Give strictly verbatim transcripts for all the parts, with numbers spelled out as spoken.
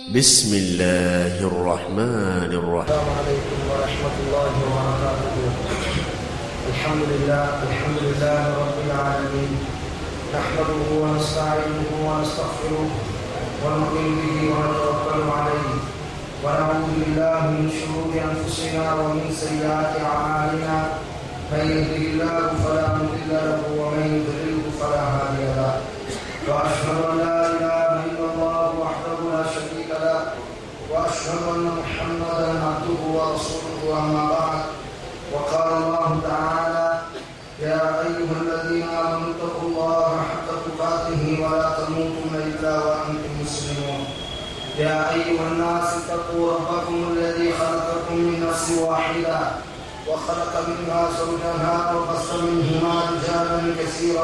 بسم الله الرحمن الرحيم. السلام عليكم ورحمة الله وبركاته. الحمد لله الحمد لله رب العالمين، نحمده ونستعينه ونستغفره ونؤمن به ونتوكل عليه، ونعوذ بالله من شرور أنفسنا ومن سيئات أعمالنا، من يهده الله فلا مضل له ومن يضلل فلا هادي له، وأشهد أن لا إله إلا الله وحده لا شريك له، وأشهد أن محمدا عبده ورسوله. أما بعد، وقال الله تعالى: يا أيها الذين آمنوا اتقوا الله حق تقاته ولا تموتن إلا وأنتم مسلمون. يا أيها الناس اتقوا ربكم الذي خلقكم من نفس واحدة وخلق منها زوجها وبث منهما رجالا كثيرا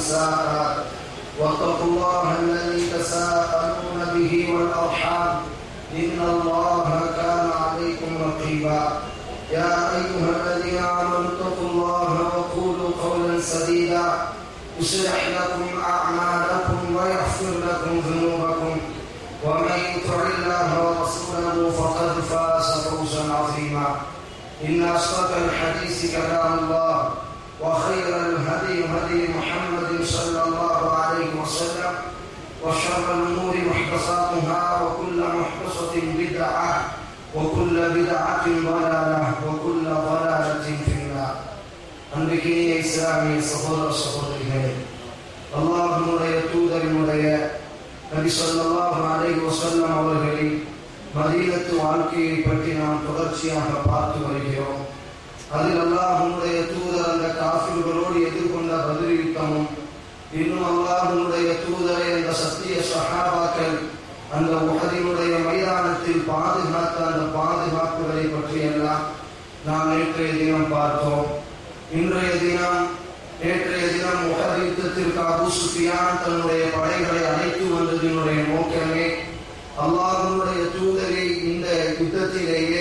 ونساء، واتقوا الله الذي تساءلون به والأرحام، إن الله كان عليكم رقيبا. يا أيها الذين آمنوا اتقوا الله وقولوا قولا سديدا يصلح لكم أعمالكم ويغفر لكم ذنوبكم، ومن يطع الله ورسوله فقد فاز فوزا عظيما. إن أصدق الحديث كلام الله، وخير الهدي هدي محمد صلى الله عليه وسلم، وشر الأمور محدثاتها، وكل محدثة بدعة، وكل بدعة ضلالة، وكل ضلالة في النار. அன்றைக்கினிய இஸ்லாமிய சகோதர சகோதரிகளே, அல்லாஹ்வுடைய தூதரினுடைய நபி ஸல்லல்லாஹு அலைஹி வஸல்லம் அவர்களின் மதீனத்து வாழ்க்கையை பற்றி நாம் தொடர்ச்சியாக பார்த்து வருகிறோம். அதில் அல்லாஹ்வுடைய தூதர் அந்த காஃபிர்களோடு எதிர்கொண்ட பத்ர் யுத்தமும், இன்னும் அல்லாஹ்வுடைய தூதரை அந்த சத்திய சஹாபாக்கள் அந்த உஹதினுடைய மைதானத்தில் பாதுகாத்த அந்த பாதுகாப்புகளை பற்றி எல்லாம் நாம் நேற்றைய தினம் பார்த்தோம். இன்றைய தினம் நேற்றைய தினம் உஹது யுத்தத்திற்கு அபூ சுஃபியான் தன்னுடைய படைகளை அழைத்து வந்ததினுடைய நோக்கமே அல்லாஹ்வுடைய தூதரை இந்த யுத்தத்திலேயே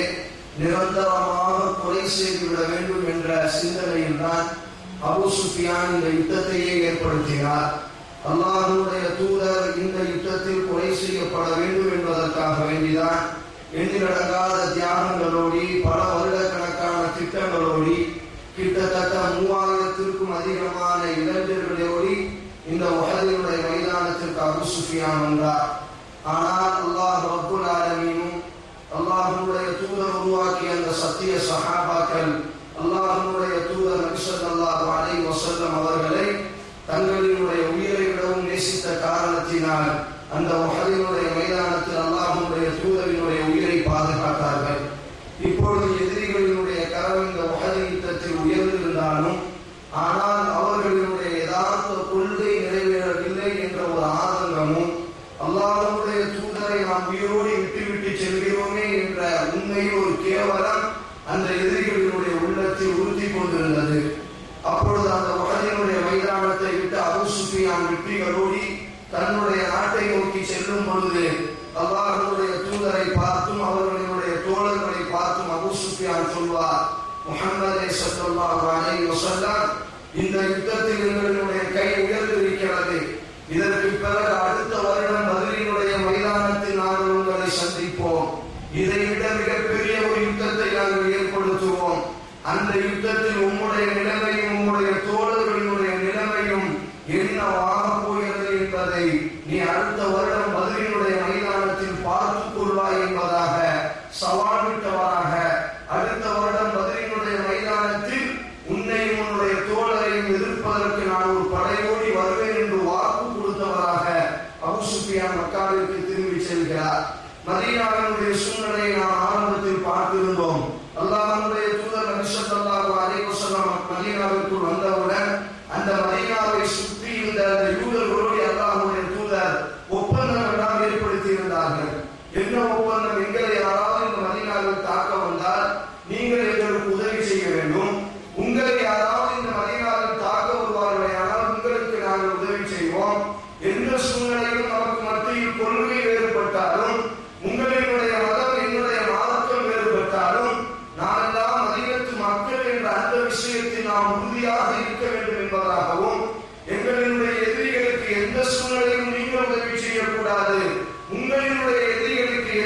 நிரந்தரமாக கொலை செய்துவிட வேண்டும் என்ற சிந்தனையில் தான் அபூ சுஃபியான் இந்த யுத்தத்தையே ஏற்படுத்தினார். அல்லாஹ்வுடைய தூதர் இந்த யுத்தத்தில் கொலை செய்யப்பட வேண்டும் என்பதற்காக வேண்டிதான் எண்ணிலடங்காத தியாகங்களோடி பல வருடக்கணக்கான திட்டங்களோடி கிட்டத்தட்ட மூவாயிரத்திற்கும் அதிகமான இளைஞர்களோடி இந்த உஹதினுடைய மைதானத்திற்கு அபூ சுஃபியான் வந்தார். ஆனால் அல்லாஹ் ரப்புல் ஆலமீனும் அல்லாஹ்வுடைய தூதர் உருவாக்கிய அந்த சத்திய சஹாபாக்கள் அல்லாஹ்வுடைய தூதர் நபி ஸல்லல்லாஹு அலைஹி வஸல்லம் அவர்களை தங்களினுடைய உயிரை விடவும் நேசித்த காரணத்தினால் அந்த உஹதினுடைய மைதானத்தில் அல்லாஹ்வுடைய தூதரினுடைய உயிரை பாதுகாத்தார்கள். இப்பொழுது எதிரிகளினுடைய கரம் இந்த உஹது யுத்தத்தில் உயர்ந்திருந்தாலும், ஆனால் அவர்களினுடைய யதார்த்த கொள்கை நிறைவேறவில்லை என்ற ஒரு ஆதங்கமும், அல்லாஹ்வுடைய தூதரை நாம் உயிரோடு விட்டுவிட்டு செல்கிறோமே என்ற உண்மையில் ஒரு கேவலம் அந்த எதிரிகளினுடைய உள்ளத்தில் உறுதி கொண்டிருந்தது. அப்பொழுது அந்த உஹதினுடைய மைதானத்தை விட்டு அபூ சுஃபியான் வெற்றிகளோடி தன்னுடைய நாட்டை நோக்கி செல்லும் பொழுது அல்லாஹ்வுடைய தூதரை பார்த்தும் அவர்களுடைய தோழர்களை பார்த்தும் அபூ சுஃபியான் சொல்வார்: முஹம்மதே ஸல்லல்லாஹு அலைஹி வஸல்லம், இந்த யுத்தத்தில் எங்களுடைய கை உயர்ந்திருக்கிறது. இதற்கு பிறகு அடுத்த வருடம் பத்ரினுடைய மைதானத்தில் நாங்கள் உங்களை சந்திப்போம். இதைவிட மிகப்பெரிய ஒரு யுத்தத்தை நாங்கள் ஏற்படுத்துவோம். அந்த யுத்தத்தில் உம்முடைய நிலைமையும் உம்முடைய தோழர்களினுடைய நிலைமையும் என்னவாக போகிறது என்பதை நீ அடுத்த வருடம் பத்ரினுடைய மைதானத்தில் பார்த்துக் கொள்வாய் என்பதாக சவால் விட்டவராக, அடுத்த வருடம் பத்ரினுடைய மைதானத்தில் உன்னையும் உன்னுடைய தோழரையும் எதிர்ப்பதற்கு நான் ஒரு படையோடி வருவேன் என்று வாக்கு கொடுத்தவராக அபூ சுஃபியான் மக்காவிற்கு திரும்பி செல்கிறார். மதீனாவினுடைய சூழ்நிலையை நாம் ஆரம்பத்தில் பார்த்திருந்தோம். அல்லாஹ்வுடைய தூதர் நபி ஸல்லல்லாஹு அலைஹி வஸல்லம் மதீனாவிற்குள் வந்தவுடன் அந்த மதீனாவை சுற்றி இருந்த அந்த யூதர்களோடு அல்லாஹ்வுடைய தூதர் ஒப்பந்தம் எல்லாம் ஏற்படுத்தி இருந்தார்கள். என்ன ஒப்பந்தம்? எங்களை யாராவது இந்த மதீனாவில் தாக்க வந்தால் நீங்கள் எங்களுக்கு உதவி செய்ய வேண்டும். உங்களை யாராவது இந்த மதீனாவில் தாக்க வருவார்கள், ஆனால் உங்களுக்கு நாங்கள் உதவி செய்வோம். எந்த சூழ்நிலையும் நமக்கு மத்தியில் கொள்கை வேறுபட்டாலும், உங்களினுடைய மதம் என்னுடைய மார்க்கம் வேறுபட்டாலும், நானெல்லாம் மதீனத்து மக்கள் என்ற அந்த விஷயத்தில் நாம் உறுதியாக இருக்க வேண்டும் என்பதாகவும், எங்களினுடைய எதிரிகளுக்கு எந்த சூழ்நிலையும் நீங்கள் உதவி செய்யக்கூடாது, உங்களினுடைய எதிரிகளுக்கு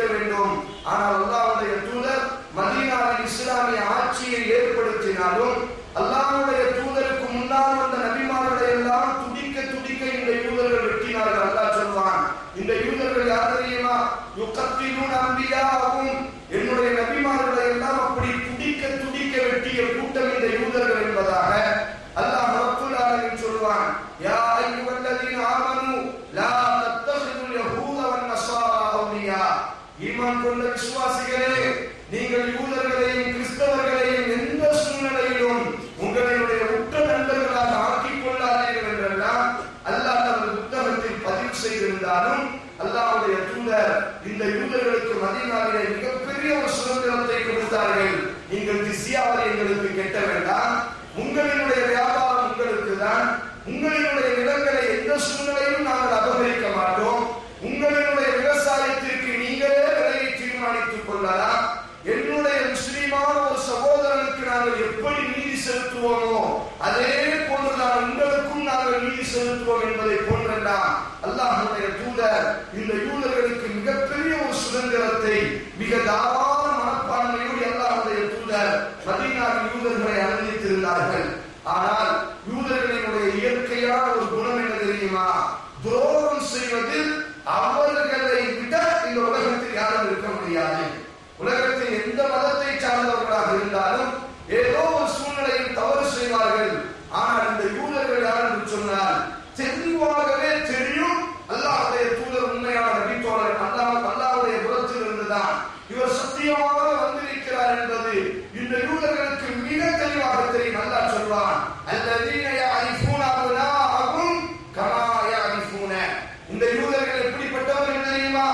வேண்டும். ஆனால் அல்லாஹ்வுடைய தூதர் மதீனாவில் இஸ்லாமிய ஆட்சியை ஏற்படுத்தினாலும் அல்லாஹ்வுடைய தூதருக்கு முன்னால் வந்த நபிமார்களை எல்லாம் துடிக்க துடிக்க இந்த யூதர்கள் வெட்டினார்கள். அல்லாஹ் சொல்வான், இந்த யூதர்கள் யார் தெரியுமா? யுகத்திலூன அன்பியாவும், என்னுடைய நபிமார்களை எல்லாம் அப்படி துடிக்க துடிக்க வெட்டிய கூட்டம் இந்த யூதர்கள் என்பதாக அல்லாஹ் ரப்பல் ஆலமீன் சொல்வான். யா அய்யுஹல்லதீன ஆமனூ லா தத்தகிதுல் யஹூத வன் நஸாரா அவ்லியா, ஈமான் கொண்ட விசுவாசிகளே, நீங்கள் யூதர்களையும் கிறிஸ்தவர்களையும் எந்த சூழ்நிலையிலும் உங்களுடைய உற்ற நண்பர்களாக ஆக்கிக் கொள்ளாதீர்கள் என்றெல்லாம் அல்லாஹ் தனது புத்தகத்தில் பதிவு செய்திருந்தாலும் அல்லாஹ்வுடைய தூதர் இந்த யூதர்களுக்கு மதீனாவிலே மிகப்பெரிய ஒரு சுதந்திரத்தை கொடுத்தார்கள். நீங்கள் ஜிஸ்யாவை எங்களுக்கு கட்ட வேண்டாம், உங்களினுடைய வியாபாரம் உங்களுக்கு தான், உங்களினுடைய நிலங்களை எந்த சூழ்நிலையிலும் நாங்கள் அபகரிக்க மாட்டோம், உங்களினுடைய விவசாயத்திற்கு நீங்களே விலையை தீர்மானித்துக் கொள்ளலாம், என்னுடைய முஸ்லிமான ஒரு சகோதரனுக்கு நாங்கள் எப்படி நீதி செலுத்துவோமோ அதே போன்றுதான் உங்களுக்கும் நாங்கள் நீதி செலுத்துவோம் என்பதை போன்றெல்லாம் அல்லாஹ்வுடைய தூதர் இந்த யூதர்களுக்கு மிகப்பெரிய ஒரு சுதந்திரத்தை மிக தாராள மனப்பான்மையோடு அல்லாஹ்வுடைய தூதர் மதீனாவில் யூதர்களை அனுமதித்திருந்தார்கள். ஆனால் யூதர்களினுடைய இயற்கையான ஒரு குணம் என்ன தெரியுமா? துரோகம் செய்வதில் அவர்களை விட இந்த உலகத்தில் யாரும் இருக்க முடியாது. உலகத்தில் எந்த மதத்தை சார்ந்தவர்களாக இருந்தாலும் ஏதோ ஒரு சூழ்நிலையில் தவறு செய்வார்கள். ஆனால் இந்த யூதர்கள் யார் என்று சொன்னால் தெளிவாகவே தெரியும், அல்லாஹ்வுடைய தூதர் உண்மையான நபித்தோழர், அல்லாஹ் அல்லாஹ்வுடைய புறத்தில் இருந்துதான் இவர் சத்தியமாக வந்திருக்கிறார் என்பது இந்த யூதர்களுக்கு மிக தெளிவாக தெரியும். அல்லாஹ் சொல்வான், அல்லதீன யஅரிஃபூன அப்னாஅஹும் கமா யஅரிஃபூன, இந்த யூதர்கள் எப்படிப்பட்டவர்கள் தெரியுமா?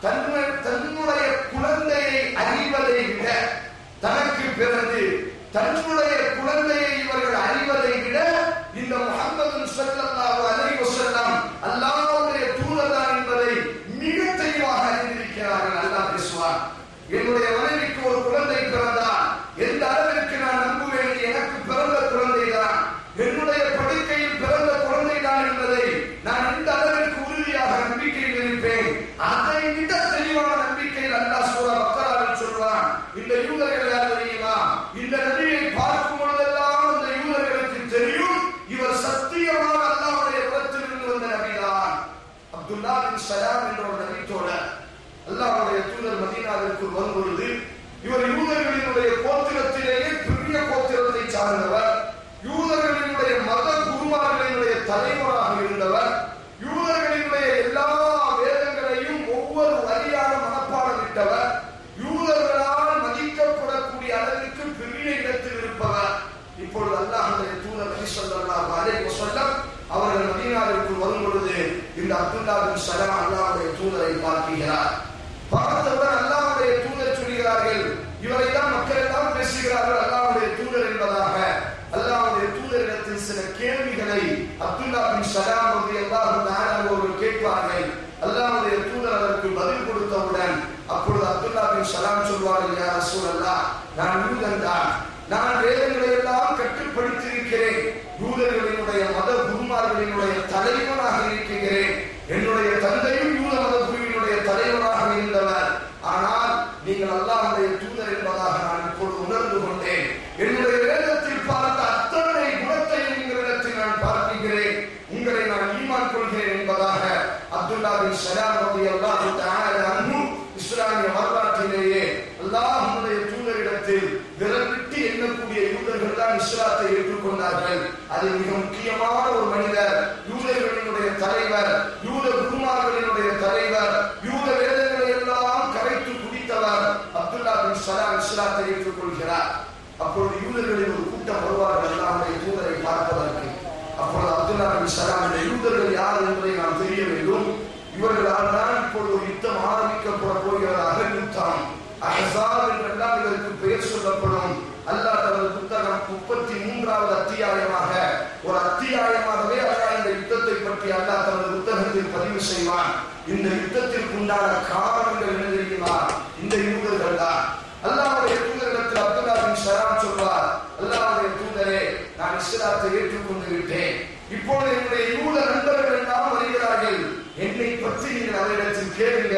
தன்னுடைய குழந்தையை அறிவதை விட, தனக்கு பிறந்து தன்னுடைய குழந்தையை இவர்கள் அறிவதை விட இந்த முஹம்மது ஸல்லல்லாஹு அலைஹி வஸல்லம் அல்லாஹ்வுடைய தூதர் தான் என்பதை மிக தெளிவாக அறிந்திருக்கிறார்கள். அல்லாஹ் பேசுவார், என்னுடைய மனைவிக்கு ஒரு குழந்தை பிறந்தால் எந்த அளவிற்கு நான் நம்புவேன், எனக்கு பிறந்த குழந்தை தான், என்னுடைய படுக்கையில் பிறந்த குழந்தை தான் என்பதை நான் எந்த அளவிற்கு உறுதியாக நம்பிக்கையில் இருப்பேன், அதை விட தெளிவான நம்பிக்கையில் அல்லாஹ் சூரா பக்கராவில் சொல்வான். இந்த யூதர்கள் யார் தெரியுமா? இந்த நபியை பார்க்கும் பொழுதெல்லாம் இந்த யூதர்களுக்கு தெரியும் இவர் சத்தியமாக அல்லாஹ்வுடைய புறத்திலிருந்து வந்த நபிதான். அப்துல்லா பின் சலாம் என்ற ஒரு நபித்தோழர் அல்லாஹ்வுடைய தூதர் மதீனாவிற்கு வரும் பொழுது இவர் யூதர்களினுடைய கோத்திரத்திலேயே பெரிய கோத்திரத்தை சார்ந்தவர், யூதர்களினுடைய மத குருமார்களினுடைய தலைவராக இருந்தவர், யூதர்களினுடைய எல்லா வேதங்களையும் ஒவ்வொரு வரியாக மனப்பாடமிட்டவர், யூதர்களால் மதிக்கப்படக்கூடிய அளவிற்கு பெரிய இடத்தில் இருப்பவர். இப்பொழுது அல்லாஹ்வுடைய தூதர் நபி ஸல்லல்லாஹு அலைஹி வஸல்லம் அவர்கள் மதீனாவிற்கு வரும் பொழுது இந்த அப்துல்லா பின் சலாம் அல்லாஹ்வுடைய தூதரை பார்க்கிறார். பார்த்தவுடன் அல்லாஹ்வுடைய தூதர் சொல்கிறார்கள், இவரை தான் மக்கள் எல்லாம் பேசுகிறார்கள் அல்லாஹ்வுடைய தூதர் என்பதாக. அல்லாஹ்வுடைய தூதரிடத்தில் சில கேள்விகளை அப்துல்லா பின் சலாம் ரலியல்லாஹு தஆலா அவர்கள் கேட்பார்கள். அல்லாஹ்வுடைய தூதர் அதற்கு பதில் கொடுத்தவுடன் அப்பொழுது அப்துல்லா பின் சலாம் சொல்வார்கள், யா ரசூலல்லாஹ், நான் யூதன் தான், நான் வேதங்களை எல்லாம் கற்றுப்படுத்தியிருக்கிறேன், யூதர்களினுடைய மத குருமார்களினுடைய தலைவனாக இருக்கிறேன், என்னுடைய தந்தையும் யூத மத குருவினுடைய தலைவராக இருந்தவர், ஆனால் நீங்கள் அல்லாஹ்வுடைய தூதர் என்பதாக நான் இப்பொழுது உணர்ந்து கொண்டேன், என்னுடைய வேதத்தில் பார்த்த அத்தனை குணத்தையும் உங்களிடத்தில் நான் பார்க்கிறேன், உங்களை நான் ஈமான் கொள்கிறேன் என்பதாக அப்துல்லா பின் சலாம் ரலியல்லாஹு தஆலா அன்ஹு இஸ்லாமிய வரலாற்றிலேயே அல்லாஹ்வுடைய தூதரிடத்தில் விரல் விட்டு எண்ணக்கூடிய யூதர்கள் தான் இஸ்லாத்தை ஏற்றுக்கொண்டார்கள். அதில் மிக முக்கியமான ஒரு மனிதர், யூதர்களினுடைய தலைவர், யூத குருமார்களினுடைய தலைவர், யூத வேதங்களை எல்லாம் கரைத்து குடித்தவர் அப்துல்லா பின் சலாம் இஸ்லாத்தை ஏற்றுக்கொள்கிறார். அப்பொழுது யூதர்களில் ஒரு கூட்டம் வருவார்கள் அல்லாஹ்வுடைய தூதரை பார்ப்பதற்கு. அப்பொழுது அப்துல்லா பின் சலாம், இந்த யூதர்கள் யார் என்பதை நாம் தெரிய வேண்டும், இவர்களால் தான் இப்பொழுது ஒரு யுத்தம் ஆரம்பிக்கப்பட போகிறதாக யுத்தம் அஹ்ஸாப் என்றெல்லாம் இதற்கு பெயர் சொல்லப்படும். அல்லாஹ் தனது புத்தகம் முப்பத்தி மூன்றாவது அத்தியாயமாக ஒரு அத்தியாயமாகவே அல்லாஹ் இந்த யுத்தத்தை பற்றி அல்லாஹ் தனது புத்தகத்தில் பதிவு செய்வான். இந்த யுத்தத்திற்கு உண்டான காரணங்கள் என்ன தெரியுமா? இந்த யூதர்கள் தான். அல்லாஹ்வுடைய தூதரிடத்தில் அப்துல்லா பின் சலாம் சொல்வார், அல்லாஹ்வுடைய தூதரே, நான் இஸ்லாத்தை ஏற்றுக்கொண்டு விட்டேன், இப்பொழுது என்னுடைய யூத நண்பர்கள் எல்லாம் வருகிறார்கள், என்னை பற்றி நீங்கள் அவரிடத்தில் கேளுங்கள்,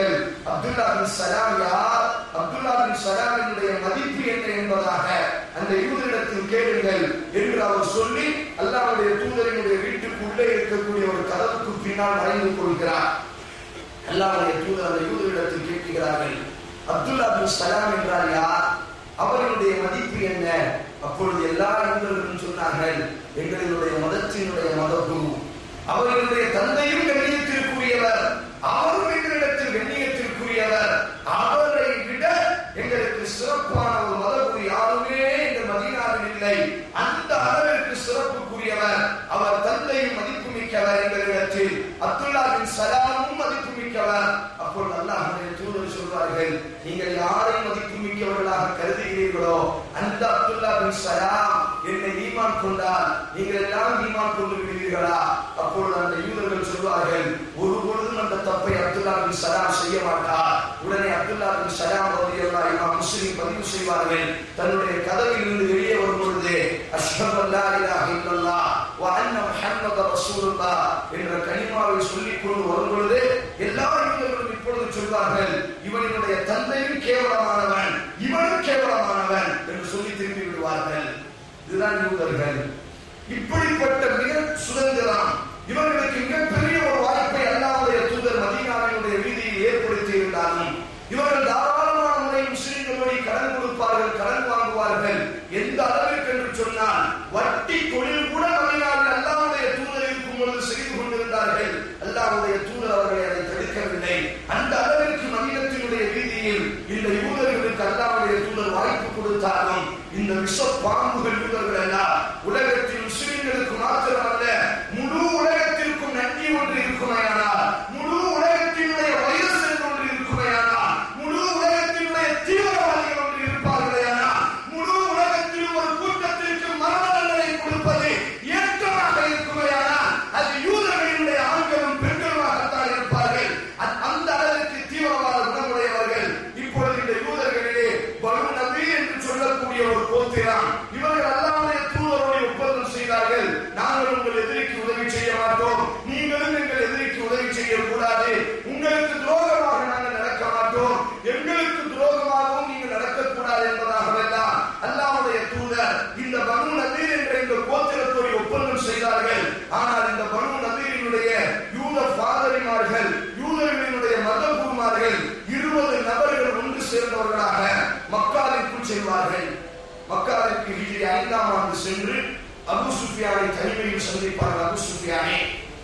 அப்துல்லா பின் சலாம் யார், அப்துல்லா பின் சலாமினுடைய மதிப்பு என்ன என்பதாக அந்த யூதரிடத்தில் கேளுங்கள் என்று அவர் சொல்லி அல்லாஹ்வுடைய தூதரினுடைய வீட்டுக்குள்ளே இருக்கக்கூடிய ஒரு கதவுக்கு பின்னால் மறைந்து கொள்கிறார். அல்லாஹ்வுடைய தூதர் அந்த யூதரிடத்தில் கேட்கிறார்கள், அப்துல்லா பின் சலாம் என்றால் யார், அவர்களுடைய மதிப்பு என்ன? அப்பொழுது எல்லா யூதர்களும் சொன்னார்கள், எங்களுடைய மதத்தினுடைய மதகுரு, அவர்களுடைய தந்தையும் கண்ணியத்திற்குரியவர், அவரும் எங்களிடத்தில் கண்ணியத்திற்குரியவர், அவரை விட எங்களுக்கு சிறப்பான ஒரு மதகுரு யாருமே இந்த மதீனாவில் இல்லை. அந்த அளவிற்கு சிறப்புக்குரியவர், அவர் தந்தையும் மதிப்பு மிக்கவர் எங்களிடத்தில், அப்துல்லா பின் சலாமும் மதிப்பு மிக்கவர். அப்பொழுது அல்லாஹ்வுடைய தூதர் சொல்வார்கள், நீங்கள் யாரை மதிப்பு மிக்கவர்களாக கருதுகிறீர்களோ அந்த அப்துல்லா பின் சலாம் என்னை ஈமான் கொண்டால் நீங்கள் எல்லாம் ஈமான் கொண்டு விடுவீர்களா? அப்பொழுது அந்த யூதர்கள் சொல்வார்கள், ஒரு பொழுதும் அந்த தப்பை அப்துல்லா பின் சலாம் செய்ய மாட்டார். உடனே அப்துல்லா பின் சலாம் ரலியல்லாஹு அன்ஹு முஸ்லிம் பதிவு செய்வார்கள், தன்னுடைய கதவில் இருந்து வெளியே வரும் பொழுது அஷ்ஹது அல்லா இலாஹ இல்லல்லாஹ் வ அன்ன முஹம்மதர் ரசூலுல்லாஹ் என்ற கலிமாவை சொல்லிக் கொண்டு வரும் பொழுது எல்லா யூதர்களும் இப்பொழுது சொல்வார்கள், இவனுடைய தந்தையும் கேவலமானவன், இவனும் கேவலமானவன் என்று சொல்லி திரும்பி விடுவார்கள். இதுதான் யூதர்கள். இப்படிப்பட்ட மிக சுதந்திரம், இவர்களுக்கு மிகப்பெரிய ஒரு வாய்ப்பை அல்லாஹ்வுடைய தூதர் மதீனாவினுடைய வீதியில் ஏற்படுத்தி இருந்தாலும் இவர்கள் தாராளமான முறையில் முஸ்லிம்களுடைய கடன் கொடுப்பார்கள், கடன் வாங்குவார்கள். எந்த அளவிற்கு என்று சொன்னால் வட்டி தொழில் கூட மதீனாவில் அல்லாஹ்வுடைய தூதர் இருக்கும் பொழுது செய்து கொண்டிருந்தார்கள். அல்லாஹ்வுடைய தூதர் அவர்களை அதை தடுக்கவில்லை. அந்த அளவிற்கு மதீனத்தினுடைய வீதியில் இந்த யூதர்களுக்கு அல்லாஹ்வுடைய தூதர் வாய்ப்பு கொடுத்தாலும் இந்த விஷ பாம்புகள் யூதர்கள் எல்லாம் உலகத்தில் முஸ்லிம்களுக்கு மாத்திரமல்ல முழு உலகத்திற்கும் நன்றி ஒன்று இருக்குமையானால், முழு உலகத்தினுடைய வைரஸ் ஒன்று இருக்குமையானால், முழு உலகத்தினுடைய தீவிரவாதிகள் ஒன்று இருப்பார்களேயானால், முழு உலகத்தில் ஒரு கூட்டத்திற்கு மரண தண்டனை கொடுப்பது ஏற்றமாக இருக்குமையானால் அது யூதர்களுடைய ஆண்களும் பெண்களுமாகத்தான் இருப்பார்கள். அந்த அளவிற்கு தீவிரவாத குணமுடையவர்கள். இப்பொழுது இந்த யூதர்களிலே பனு நபீர் என்று சொல்லக்கூடிய ஒரு கோத்திரம், இவர்கள் அல்லாஹ்வுடைய தூதரோடு ஒப்பந்தம் செய்தார்கள், நாங்கள் உங்கள் எதிரிக்கு உதவி செய்ய மாட்டோம், நீங்களும் எங்கள் எதிரிக்கு உதவி செய்யக்கூடாது, உங்களுக்கு துரோகமாக நாங்கள் நடக்க மாட்டோம், எங்களுக்கு துரோகமாகவும் நீங்கள் நடக்கக்கூடாது என்பதாகவெல்லாம் அல்லாஹ்வுடைய தூதர் இந்த பனு நபீர் என்ற இந்த கோத்திரத்தோடு ஒப்பந்தம் செய்தார்கள். ஆனால் இந்த பனு நபீரினுடைய யூத பாதிரிமார்கள், யூதர்களினுடைய மதகுருமார்கள் இருபது நபர்கள் ஒன்று சேர்ந்தவர்களாக மக்காவிற்குள் செல்வார்கள். மக்காவிற்கு ஹிஜ்ரி ஐந்தாம் ஆண்டு சென்று அபூ சுஃபியானை தனிமையில் சந்திப்பார்கள். அபூ சுஃபியானே,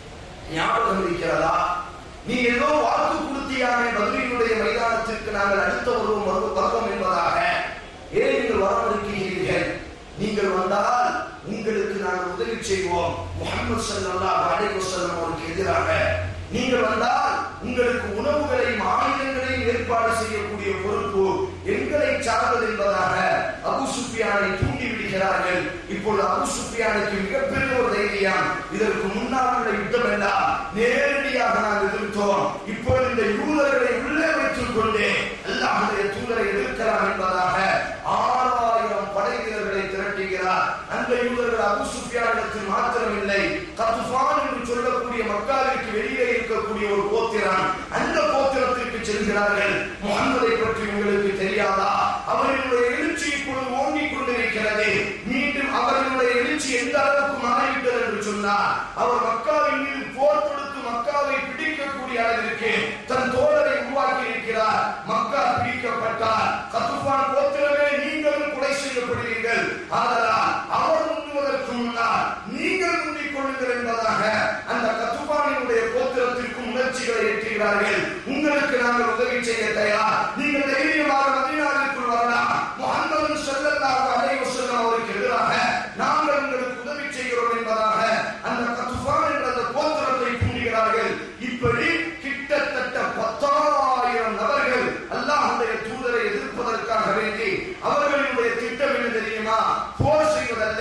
ஞாபகம் இருக்கிறதா, நீ ஏதோ வாக்கு கொடுத்தியானே பத்ரினுடைய மைதானத்திற்கு நாங்கள் அடுத்த வருவோம் வருவோம் என்பதாக, ஏன் நீங்கள் வரமறுக்கிறீர்கள்? நீங்கள் வந்தால் உங்களுக்கு நாங்கள் உதவி செய்வோம். முஹம்மது ஸல்லல்லாஹு அலைஹி வஸல்லம் அவருக்கு எதிராக நீங்கள் வந்தால் உங்களுக்கு உணவுகளையும் ஆயுதங்களையும் ஏற்பாடு செய்யக்கூடிய பொறுப்பு எங்களை சார்ந்தது என்பதாக அபூ சுஃபியானை தூண்டி விடுகிறார்கள். இப்பொழுது அபூ சுஃபியானுக்கு மிகப்பெரிய ஒரு தைரியம், இதற்கு முன்னால் உள்ள யுத்தம் எல்லாம் நேரடியாக நாம் எதிர்த்தோம், இப்பொழுது இந்த யூதர்களை உள்ளே வைத்துக் கொண்டு அல்லாஹ்வுடைய தூதரை எதிர்க்கலாம் என்பதாக ஆறாயிரம் படை வீரர்களை திரட்டுகிறார். அந்த யூதர்கள் அபூ சுஃபியானிடத்தில் மாத்திரமில்லை, கத்ஃபான் என்று சொல்லக்கூடிய மக்காவிற்கு வெளியே இருக்கக்கூடிய ஒரு கோத்திரம், அந்த கோத்திரத்திற்கு செல்கிறார்கள். முஹம்மதை பற்றி உங்களுக்கு தெரியாதா? அவர்களுடைய எழுச்சி இப்பொழுது ஓங்கிக் கொண்டிருக்கிறது. மீண்டும் அவர்களுடைய எழுச்சி எந்த அளவுக்கு மாறிவிட்டது என்று சொன்னார், அவர் மக்காவின் மீது போர் தொடுத்து மக்காவை பிடிக்கக்கூடிய அளவிற்கு தன் தோழரை உருவாக்கி இருக்கிறார். மக்கா பிடிக்கப்பட்டார். கத்ஃபான் கோத்திரமே நீங்களும் கொலை செய்யப்படுவீர்கள், ஆதலால் அவர் முன்னுவதற்கு முன்னால் நீங்கள் முந்திக் கொள்ளுங்கள் என்பதாக அந்த கத்ஃபானினுடைய கோத்திரத்திற்கு முயற்சிகளை ஏற்றுகிறார்கள். உங்களுக்கு நாங்கள் உதவி செய்ய தயார், நீங்கள் தைரியமாக மதீனாவிற்குள் வரலாம், முஹம்மது ஸல்லல்லாஹு அலைஹி வஸல்லம் அவருக்கு எதிராக நாங்கள் உங்களுக்கு உதவி செய்கிறோம் என்பதாக அந்த கத்ஃபான் என்ற அந்த கோத்திரத்தை தூண்டுகிறார்கள். இப்படி கிட்டத்தட்ட பத்தாயிரம் நபர்கள் அல்லாஹ்வுடைய தூதரை எதிர்ப்பதற்காக வேண்டி அவர்களுடைய திட்டம் என்ன தெரியுமா? போர் செய்வதல்ல,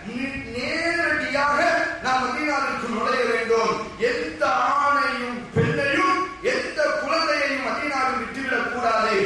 நேரடியாக நாம் மதீனாவிற்கு நுழைய வேண்டும், எந்த ஆணையும் பெண்ணையும் எந்த குழந்தையையும் மதீனாவில் விட்டுவிடக் கூடாது,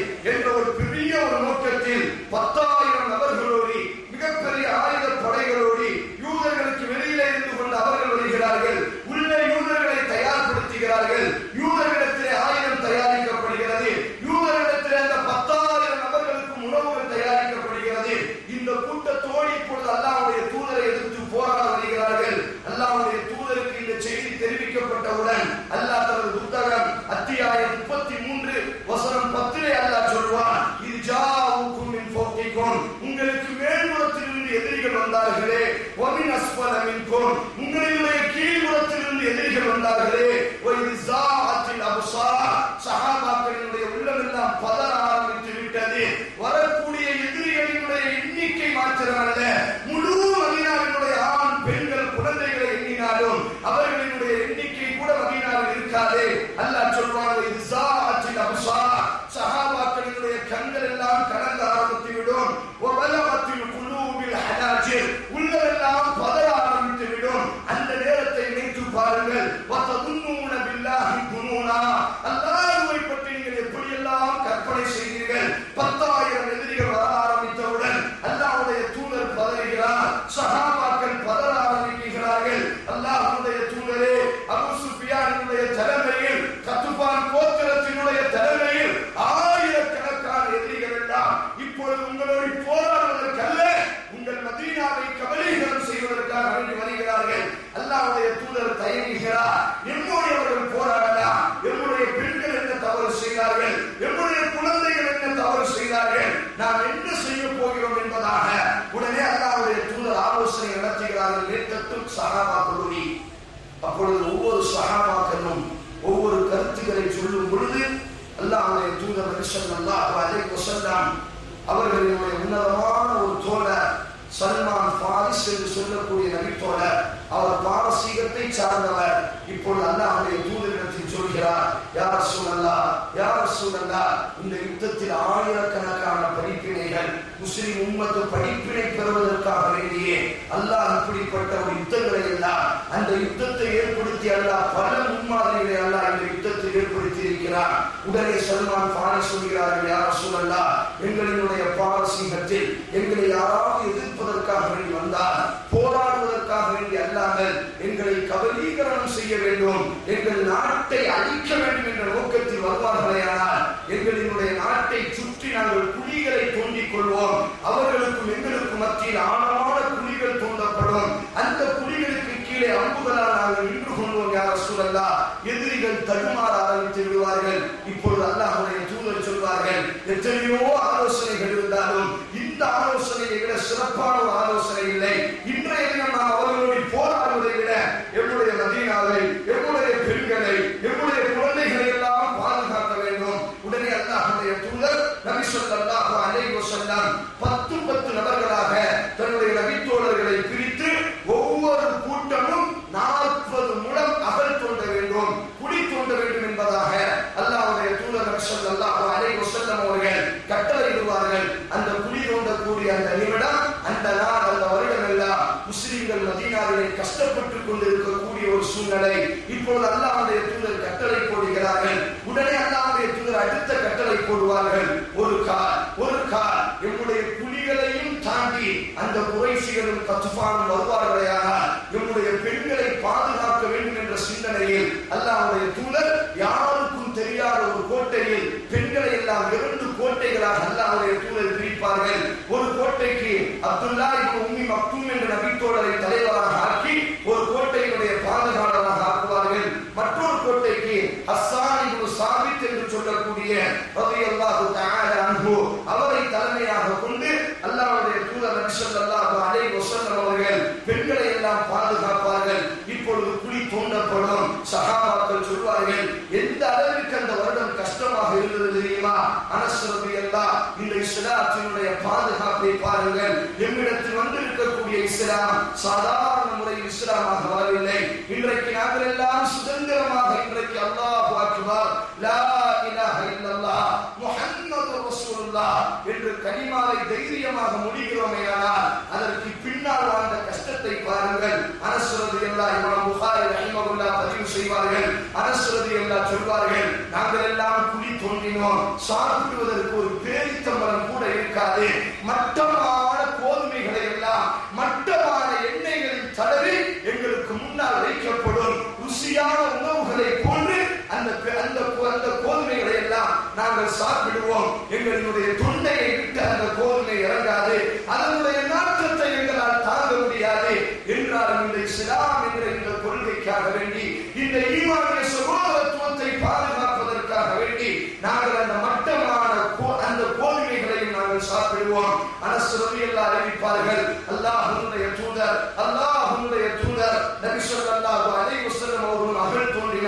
அடியார்களே, வைஸாஅத்தில் அப்சார், சஹாபாக்களினுடைய உள்ளமெல்லாம் பதற ஆரம்பித்து விட்டது. வரக்கூடிய எதிரிகளினுடைய எண்ணிக்கை மாத்திரமல்ல, முழு மதீனாவினுடைய ஆண் பெண்கள் குழந்தைகளை எண்ணினாலும் அவர்களினுடைய எண்ணிக்கை கூட மதீனாவில் இருக்காது. அல்லாஹ் சொல்வான், வைஸாஅத்தில் அப்சார், சஹாபாக்களினுடைய கண்கள் எல்லாம் கலங்க ஆரம்பித்து விடும். வபலகத்தில் குலூபில் ஹனாஜிர், உள்ளமெல்லாம் பதற ஆரம்பித்து விடும். அந்த நேரத்தை நினைத்து பாருங்கள். வததுன்னூன பில்லாஹி குனூனா, அல்லாஹ்வை பற்றி நீங்கள் எப்படியெல்லாம் கற்பனை செய்தீர்கள். பத்தாயிரம் எதிரிகள் வர ஆரம்பித்தவுடன் அல்லாஹ்வுடைய தூதர் பதறுகிறார், சஹாபாக்கள் பதற ஆரம்பிக்கிறார்கள். அல்லாஹ்வுடைய தூதரே, அபூ சுஃபியானுடைய தலைமையில், கத்பான் கோத்திரத்தினுடைய தலைமையில் ஆயிரக்கணக்கான எதிரிகள் எல்லாம் இப்பொழுது உங்களோடு போராடுவதற்கல்ல, உங்கள் மதீனாவை கபலீகரம் செய்வதற்காக வேண்டி வருகிறார்கள். அல்லாஹ்வுடைய தூதர் தயங்குகிறார். என்னோடு அவர்கள் போராடலாம், என்னுடைய பெண்கள் என்ன தவறு செய்தார்கள், என்னுடைய குழந்தைகள் என்ன தவறு செய்தார்கள், நாம் என்ன செய்ய போகிறோம் என்பதாக உடனே அல்லாஹ்வுடைய தூதர் ஆலோசனை நடத்துகிறார்கள். நேற்றத்தும் சஹாபாக்களுடைய அப்பொழுது ஒவ்வொரு சஹாபாக்களும் ஒவ்வொரு கருத்துக்களை சொல்லும் பொழுது அல்லாஹ்வுடைய தூதர் நபி ஸல்லல்லாஹு அலைஹி வஸல்லம் அவர்களுடைய உன்னதமான ஒரு தோழர் சல்மான் ஃபாரிஸ் என்று சொல்லக்கூடிய நபித்தோழர், அவர் பாரசீகத்தை சார்ந்தவர். இப்பொழுது அல்லாஹ்வுடைய தூதரிடத்தில் சொல்கிறார், யா ரசூலல்லாஹ், யா ரசூலல்லாஹ், இந்த யுத்தத்தில் ஆயிரக்கணக்கான படிப்பினைகள் முஸ்லிம் உம்மத்து படிப்பினை பெறுவதற்காக வேண்டியே அல்லாஹ் இப்படிப்பட்ட ஒரு யுத்தங்களை எல்லாம், அந்த யுத்தத்தை ஏற்படுத்தி அல்லாஹ் பல முன்மாதிரிகளை அல்லாஹ் இந்த யுத்தத்தில் ஏற்படுத்தி இருக்கிறார். உடனே சல்மான் ஃபாரிஸ் சொல்கிறார்கள், யா ரசூலல்லாஹ், எங்களினுடைய பாரசீகத்தில் எங்களை யாராவது எதிர்ப்பதற்காக வேண்டி வந்தால், போராடுவதற்காக வேண்டி அல்லாமல் எங்களை கபலீகரணம் செய்ய வேண்டும், எங்கள் நாட்டை அழிக்க வேண்டும் என்ற நோக்கத்தில் வருவார்களேயானால் எங்களினுடைய நாட்டை சுற்றி நாங்கள் குழிகளை தோண்டிக் கொள்வோம். அவர்களுக்கும் எங்களுக்கும் மத்தியில் ஆழமான குழிகள் தோண்டப்படும். அந்த குழிகளுக்கு கீழே அம்புகளால் நாங்கள் நின்று கொள்வோம். யா ரசூலல்லாஹ், எதிரிகள் தடுமாற ஆரம்பித்து விடுவார்கள். இப்பொழுது அல்லாஹ்வுடைய தூதர் சொல்வார்கள், எத்தனையோ ஆலோசனைகள் இருந்தாலும் இந்த ஆலோசனையை விட சிறப்பான ஒரு ஆலோசனை இல்லை. இன்றைய தினம் நாம் அவர்களோடு போராடுவதை விட எங்களுடைய மதீனாவை, எங்களுடைய பெண்களை, எங்களுடைய குழந்தைகளை எல்லாம் பாதுகாக்க வேண்டும். உடனே அல்லாஹ்வுடைய தூதர் நபி ஸல்லல்லாஹு அலைஹி வஸல்லம் பத்து பத்து நபர்களாக தன்னுடைய நபித்தோழர்களை பிரித்து ஒவ்வொரு கூட்டமும் நாற்பது முழம் அகல் தோண்ட வேண்டும், குழி தோண்ட வேண்டும் என்பதாக அல்லாஹ்வுடைய தூதர் நபி ஸல்லல்லாஹு அலைஹி வஸல்லம் அவர்கள் கட்டளையிடுவார்கள். அந்த குழி தோண்டக்கூடிய அந்த நிமிடம், அந்த நாள், அந்த வருடம் எல்லாம் முஸ்லிம்கள் மதீனாவிலே கஷ்டப்பட்டுக் கொண்டிருக்கக்கூடிய ஒரு சூழ்நிலை. இப்பொழுது அல்லாஹ்வுடைய தூதர் கட்டளை போடுகிறார்கள். உடனே அல்லாஹ்வுடைய தூதர் அடுத்த கட்டளை போடுவார்கள். ஒரு கால் ஒரு கால் எம்முடைய குழிகளையும் தாண்டி அந்த குறைஷிகளும் கத்பானும் வருவார்களேயானால் நம்முடைய பெண்களை பாதுகாக்க வேண்டும் என்ற சிந்தனையில் அல்லாஹ்வுடைய தூதர் யாருக்கும் தெரியாத ஒரு கோட்டையில் பெண்களை எல்லாம் இரண்டு கோட்டைகளாக அல்லாஹ்வுடைய தூதர் பிரிப்பார்கள். ஒரு கோட்டைக்கு அப்துல்லா இப்னு உம்மி மக்தூம் என்ற நபித்தோழரை தலைவராக ஆக்கி ஒரு கோட்டையினுடைய பாதுகாவலராக ஆக்குவார்கள். மற்றொரு கோட்டைக்கு ஹஸ்ஸான் இப்னு சாபித் என்று சொல்லக்கூடிய ரலியல்லாஹு தஆலா அன்ஹு அவரை தலைமையாக கொண்டு அல்லாஹ்வுடைய தூதர் நபி ஸல்லல்லாஹு அலைஹி வஸல்லம் அவர்கள் பெண்களை எல்லாம் பாதுகாப்பார்கள். இப்பொழுது குழி தோண்டப்படும். சஹாபாக்கள் சொல்வார்கள், எந்த அளவிற்கு அந்த வருடம் கஷ்டமாக இருந்தது தெரியுமா? அனஸ் ரலியல்லாஹு இந்த இஸ்லாத்தினுடைய பாதுகாப்பை பாருங்கள். எம்மிடத்தில் வந்து இருக்கக்கூடிய இஸ்லாம் சாதாரண முறையில் இஸ்லாமாக வரவில்லை. இன்றைக்கு நாங்கள் எல்லாம் சுதந்திரமாக இன்றைக்கு அல்லாஹு அக்பர், லா இலாஹ இல்லல்லாஹ் முஹம்மதுர் ரசூலுல்லாஹ் என்று கலிமாவை தைரியமாக முடிகிறோமேயானால் அதற்கு பின்னால் வாழ்ந்த கஷ்டத்தை பாருங்கள். அனஸ் ரலியல்லாஹு இமாம் புகாரி ரஹிமஹுல்லாஹ் பதிவு செய்வார்கள். அனஸ் ரலியல்லாஹு சொல்வார்கள், நாங்கள் எல்லாம் குழி தோண்டினோம், சாப்பிடுவதற்கு ஒரு பேரித்தம்பரம் கூட இருக்காது. மட்டமான கோதுமைகளை எல்லாம் மட்டமான எண்ணெய்களில் தடவி எங்களுக்கு முன்னால் வைக்கப்படும் ருசியான உணவுகளை போன்று அந்த அந்த கோதுமைகளை எல்லாம் நாங்கள் சாப்பிடுவோம். எங்களுடைய தொண்டையை விட்டு அந்த கோதுமை இறங்காது, அதனுடைய நாற்றத்தை எங்களால் தாங்க முடியாது என்றாலும் இந்த இஸ்லாம் என்ற இந்த கொள்கைக்காக வேண்டி, இந்த ஈமானிய சகோதரத்துவத்தை பாதுகாப்பதற்காக வேண்டி நாங்கள் அந்த மட்டமான அந்த கோதுமைகளையும் நாங்கள் சாப்பிடுவோம். அனஸ் ரலியல்லாஹு அறிவிப்பார்கள், அல்லாஹ்வுடைய தூதர் அல்லாஹ்வுடைய தூதர் நபி ஸல்லல்லாஹு அலைஹி வஸல்லம் அவர்கள் அகல் தோண்டி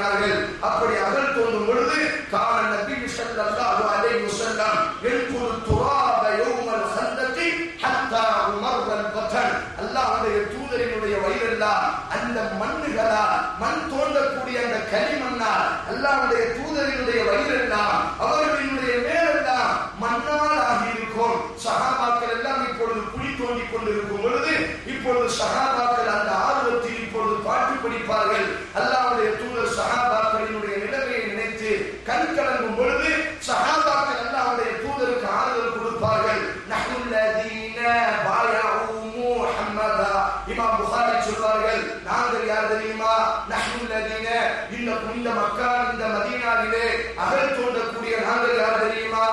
தோன்றினார்கள். அப்படி அகழ் தோன்றும் பொழுது கான நபி ஸல்லல்லாஹு அலைஹி வஸல்லம் யல்குல் துராப யௌமல் ஹந்தகி ஹத்தா உமர்ரல் பதன். அல்லாஹ்வுடைய தூதரினுடைய வயிறெல்லாம் அந்த மண்ணுகளா மண் தோண்டக்கூடிய அந்த களிமண்ணால் அல்லாஹ்வுடைய தூதரினுடைய வயிறெல்லாம் அவர்களினுடைய மேலெல்லாம் மண்ணால் ஆகியிருக்கும். சஹாபாக்கள் எல்லாம் இப்பொழுது குழி தோண்டி கொண்டிருக்கும் பொழுது இப்பொழுது சஹாபாக்கள் அந்த ஆர்வத்தில் இப்பொழுது பாட்டு படிப்பார்கள். அல்லாஹ்வுடைய தூதர் சஹாபாக்களினுடைய நிலைமையை நினைத்து கண் கலங்கும் பொழுது சஹாபாக்கள் அல்லாஹ்வுடைய தூதருக்கு ஆறுதல் கொடுப்பார்கள். நஹ்னுல்லதீன பாயஉ முஹம்மதா. இமாம் புகாரி சொல்வார்கள், நாங்கள் யார் தெரியுமா? நஹ்னுல்லதீன, இந்த புனித மக்கா இந்த மதீனாவிலே அகழ் தோண்டக்கூடிய நாங்கள் யார் தெரியுமா?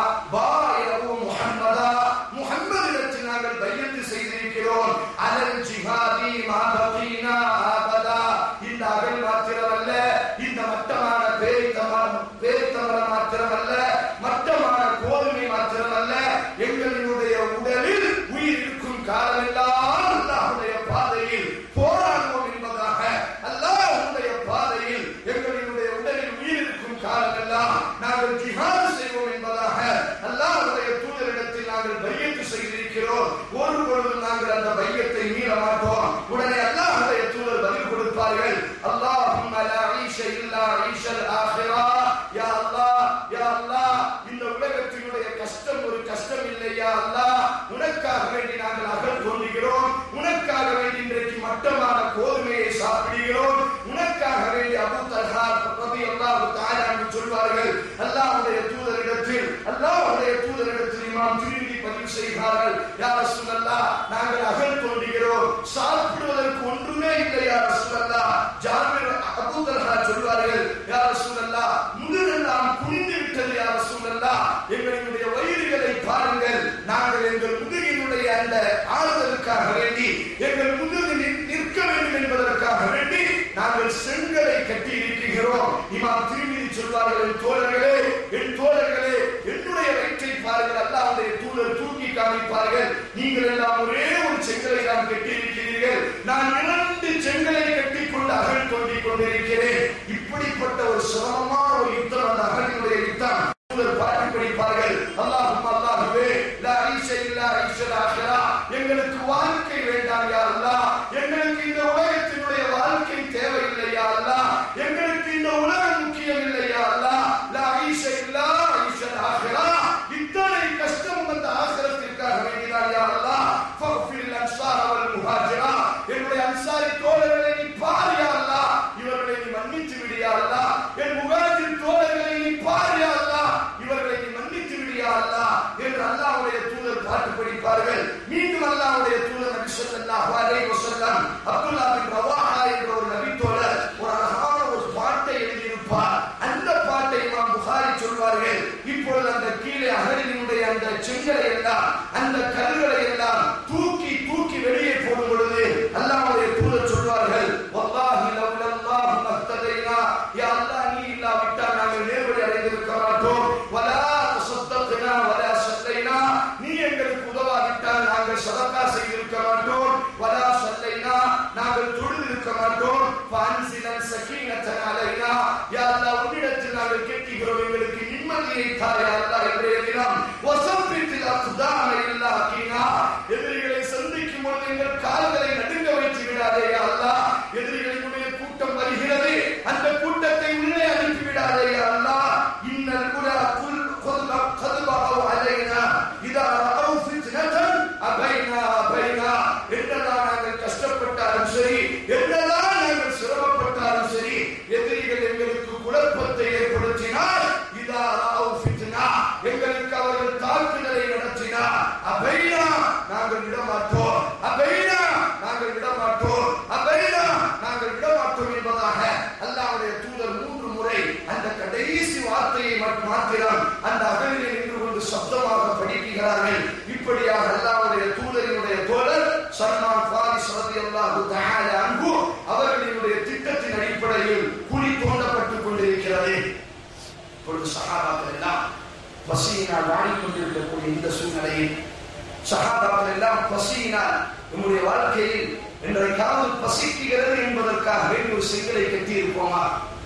பாயஉ முஹம்மதா, முஹம்மதிடத்தில் நாங்கள் பையத்து செய்திருக்கிறோம். அலல் ஜிஹாதி மா பகீனா அபதா. இந்த அகழ் மாத்திரமல்ல, இந்த மட்டமான பேரித்தமரம் பேரித்தமரம் மாத்திரமல்ல, மட்டமான கோதுமை மாத்திரமல்ல, எங்களினுடைய உடலில் உயிர் இருக்கும் காலமெல்லாம் அல்லாஹ்வுடைய பாதையில் போராடுவோம் என்பதாக, அல்லாஹ்வுடைய பாதையில் எங்களினுடைய உடலில் உயிர் இருக்கும் காலமெல்லாம் நாங்கள் ஜிஹாத் செய்வோம் என்பதாக அல்லாஹ்வுடைய தூதரிடத்தில் நாங்கள் பையத்து செய்திருக்கிறோம். ஒரு பொழுதும் நாங்கள் அந்த பையத்தை மீற மாட்டோம். உடனே அல்லாஹ்வுடைய தூதர் பதில் கொடுப்பார்கள், அல்லாஹும்ம லா ஈஷ இல்லா ஈஷல் ஆখিরা. யா அல்லாஹ், யா அல்லாஹ், இந்த உலகத்தினுடைய கஷ்டம் ஒரு கஷ்டம் இல்லை யா அல்லாஹ். உனக்காக வேண்டி நாங்கள் அகழ் தோன்றுகிறோம், உனக்காக வேண்டி இன்றைக்கு மட்டமான கோதுமையை சாப்பிடுகிறோம், உனக்காக வேண்டி அபூ தல்ஹா ரலியல்லாஹு தஆலா என்று சொல்வார்கள். அல்லாஹ்வுடைய தூதரிடத்தில் அல்லாஹ்வுடைய தூதரிடத்தில் இமாம் திர்மிதி பதிவு செய்கிறார்கள், யா ரசூலல்லாஹ், நாங்கள் அகழ் தோன்றுகிறோம், சாப்பிடுவதற்கு ஒன்றுமே இல்லை யா ரசூலல்லாஹ். ஜாபிர் அபூ தல்ஹா சொல்வார்கள், யா ரசூலல்லாஹ், முதுகெல்லாம் குனிந்து விட்டது யா ரசூலல்லாஹ், எங்களுடைய வயிறுகளை பாருங்கள், நாங்கள் எங்கள் முதுகினுடைய அந்த ஆறுதலுக்காக வேண்டி எங்கள் முதுகு நிற்க வேண்டும் என்பதற்காக வேண்டி நாங்கள் செங்கலை கட்டி இருக்கிறோம். இமாம் திர்மிதி சொல்வார்கள், என் தோழர்களே, என் தோழர்களே, என்னுடைய வயிற்றை பாருங்கள். அல்லாஹ்வுடைய தூதர் தூக்கி காமிப்பார்கள், நீங்கள் எல்லாம் ஒரே ஒரு செங்கலை தான் கட்டி இருக்கிறீர்கள், நான் இரண்டு செங்கலை கட்டி கொண்டு அகழ் தோண்டிக் கொண்டிருக்கிறேன். இப்படிப்பட்ட ஒரு சிரமமான ஒரு யுத்தம் அந்த அகழினுடைய யுத்தம். பாட்டு படிப்பார்கள், அல்லாஹும் அல்லாஹுவே லா ஈஷ இல்லா ஈஷல் ஆখিরা. எங்களுக்கு வாழ்க்கை வேண்டாம் யா அல்லாஹ், எங்களுக்கு இந்த உலகத்தினுடைய வாழ்க்கை தேவையில்லை யா அல்லாஹ், எங்களுக்கு இந்த உலகம் முக்கியம் இல்லை யா அல்லாஹ். லா ஈஷ இல்லா ஈஷல் ஆখিরা. இத்தனை கஷ்டம் அந்த ஆখিরাத்திற்காக வேண்டிதான் யா அல்லாஹ். ஃபக்ஃபில் அன்சார் வல் முஹாஜிரா. என்னுடைய அன்சாரி தோழர்களை நீ பார் யா அல்லாஹ், இவர்களை நீ மன்னித்து விடு யா அல்லாஹ். என் முஹாஜிர் தோழர்களை நீ பார் யா அல்லாஹ், இவர்களை நீ மன்னித்து விடு யா அல்லாஹ் என்று அல்லாஹ்வுடைய தூதர் பாட்டு படிப்பார்கள். மீண்டும் அல்லாஹ்வுடைய தூதர் நபி ஸல்லல்லாஹு அலைஹி வஸல்லம் அப்துல்லாஹ் பின் ரவாஹா என்ற ஒரு நபி தோழர் ஒரு அழகான ஒரு பாட்டை எழுதியிருப்பார். அந்த பாட்டை இமாம் புகாரி சொல்வார்கள், இப்பொழுது அந்த கீழே அகழினுடைய அந்த செங்கலை எல்லாம் அந்த கல்களை எல்லாம் தூக்கி தூக்கி வெளியே போடும் பொழுது அல்லாஹ்வுடைய தூதர் சொல்வார்கள், வல்லாஹி லவ்லல்லாஹு மஹ்ததைனா. யா அல்லாஹ், நீ இல்லாவிட்டால் நாங்கள் நேர்வழி அடைந்திருக்க மாட்டோம். வலா தஸத்தக்னா வலா ஸல்லைனா. நீ எங்களுக்கு உதவாவிட்டால் நாங்கள் சதகா செய்திருக்க மாட்டோம். வலா ஸல்லைனா, நாங்கள் தொழுதிருக்க மாட்டோம். ஃபஅன்ஸிலன் ஸகீனத்தன் அலைனா. யா அல்லாஹ், உன்னிடத்தில் நாங்கள் கேட்கிறோம், எங்களுக்கு நிம்மதியை தா யா அல்லாஹ் இன்றைய தினம். வஸஃபித்தில் அக்தாம இல்லா கீனா. எதிரிகளை சந்திக்கும் பொழுது எங்கள் கால்களை நடுங்க வைத்து விடாதே யா அல்லாஹ். எதிரிகளினுடைய கூட்டம் வருகிறது, அந்த கூட்டத்தை உள்ளே அனுப்பி விடாதே யா அல்லாஹ். இன்னல் குலா குல் கதுபஹு அலைனா இதா ரஅவு ஃபித்னதன் அபைனா அபைனா. என்னதான் நாங்கள் கஷ்டப்பட்டாலும் சரி, என்னதான் நாங்கள் சிரமப்பட்டாலும் சரி, எதிரிகள் எங்களுக்கு குழப்பத்தை ஏற்படுத்தினால், இதா ரஅவு ஃபித்னா, எங்களுக்கு அவர்கள் தாக்குதலை நடத்தினார், அபைனா, நாங்கள் விடமாட்டோம், அபைனா, நாங்கள் விடமாட்டோம், அபைனா, நாங்கள் விடமாட்டோம் என்பதாக அல்லாஹ்வுடைய தூதர் மூன்று முறை அந்த கடைசி வார்த்தையை மாத்திரம் அந்த அகழிலே நின்று கொண்டு சப்தமாக படிக்கிறார்கள். இப்படியாக அல்லாஹ்வுடைய தூதரினுடைய தோழர் சல்மான் ஃபாரிஸ் ரலியல்லாஹு தஆலா அன்ஹு அவர்களினுடைய திட்டத்தின் அடிப்படையில் குழி தோண்டப்பட்டுக் கொண்டிருக்கிறது. இப்பொழுது சஹாபாக்கள் எல்லாம் பசியினால் வாடிக்கொண்டிருக்கக்கூடிய இந்த சூழ்நிலையில் சஹாபாக்கள் எல்லாம் பசியினால் நம்முடைய வாழ்க்கையில் இன்றைக்காவது பசிக்கிறது என்பதற்காக வேண்டிய ஒரு செங்கலை கட்டி இருப்போமா?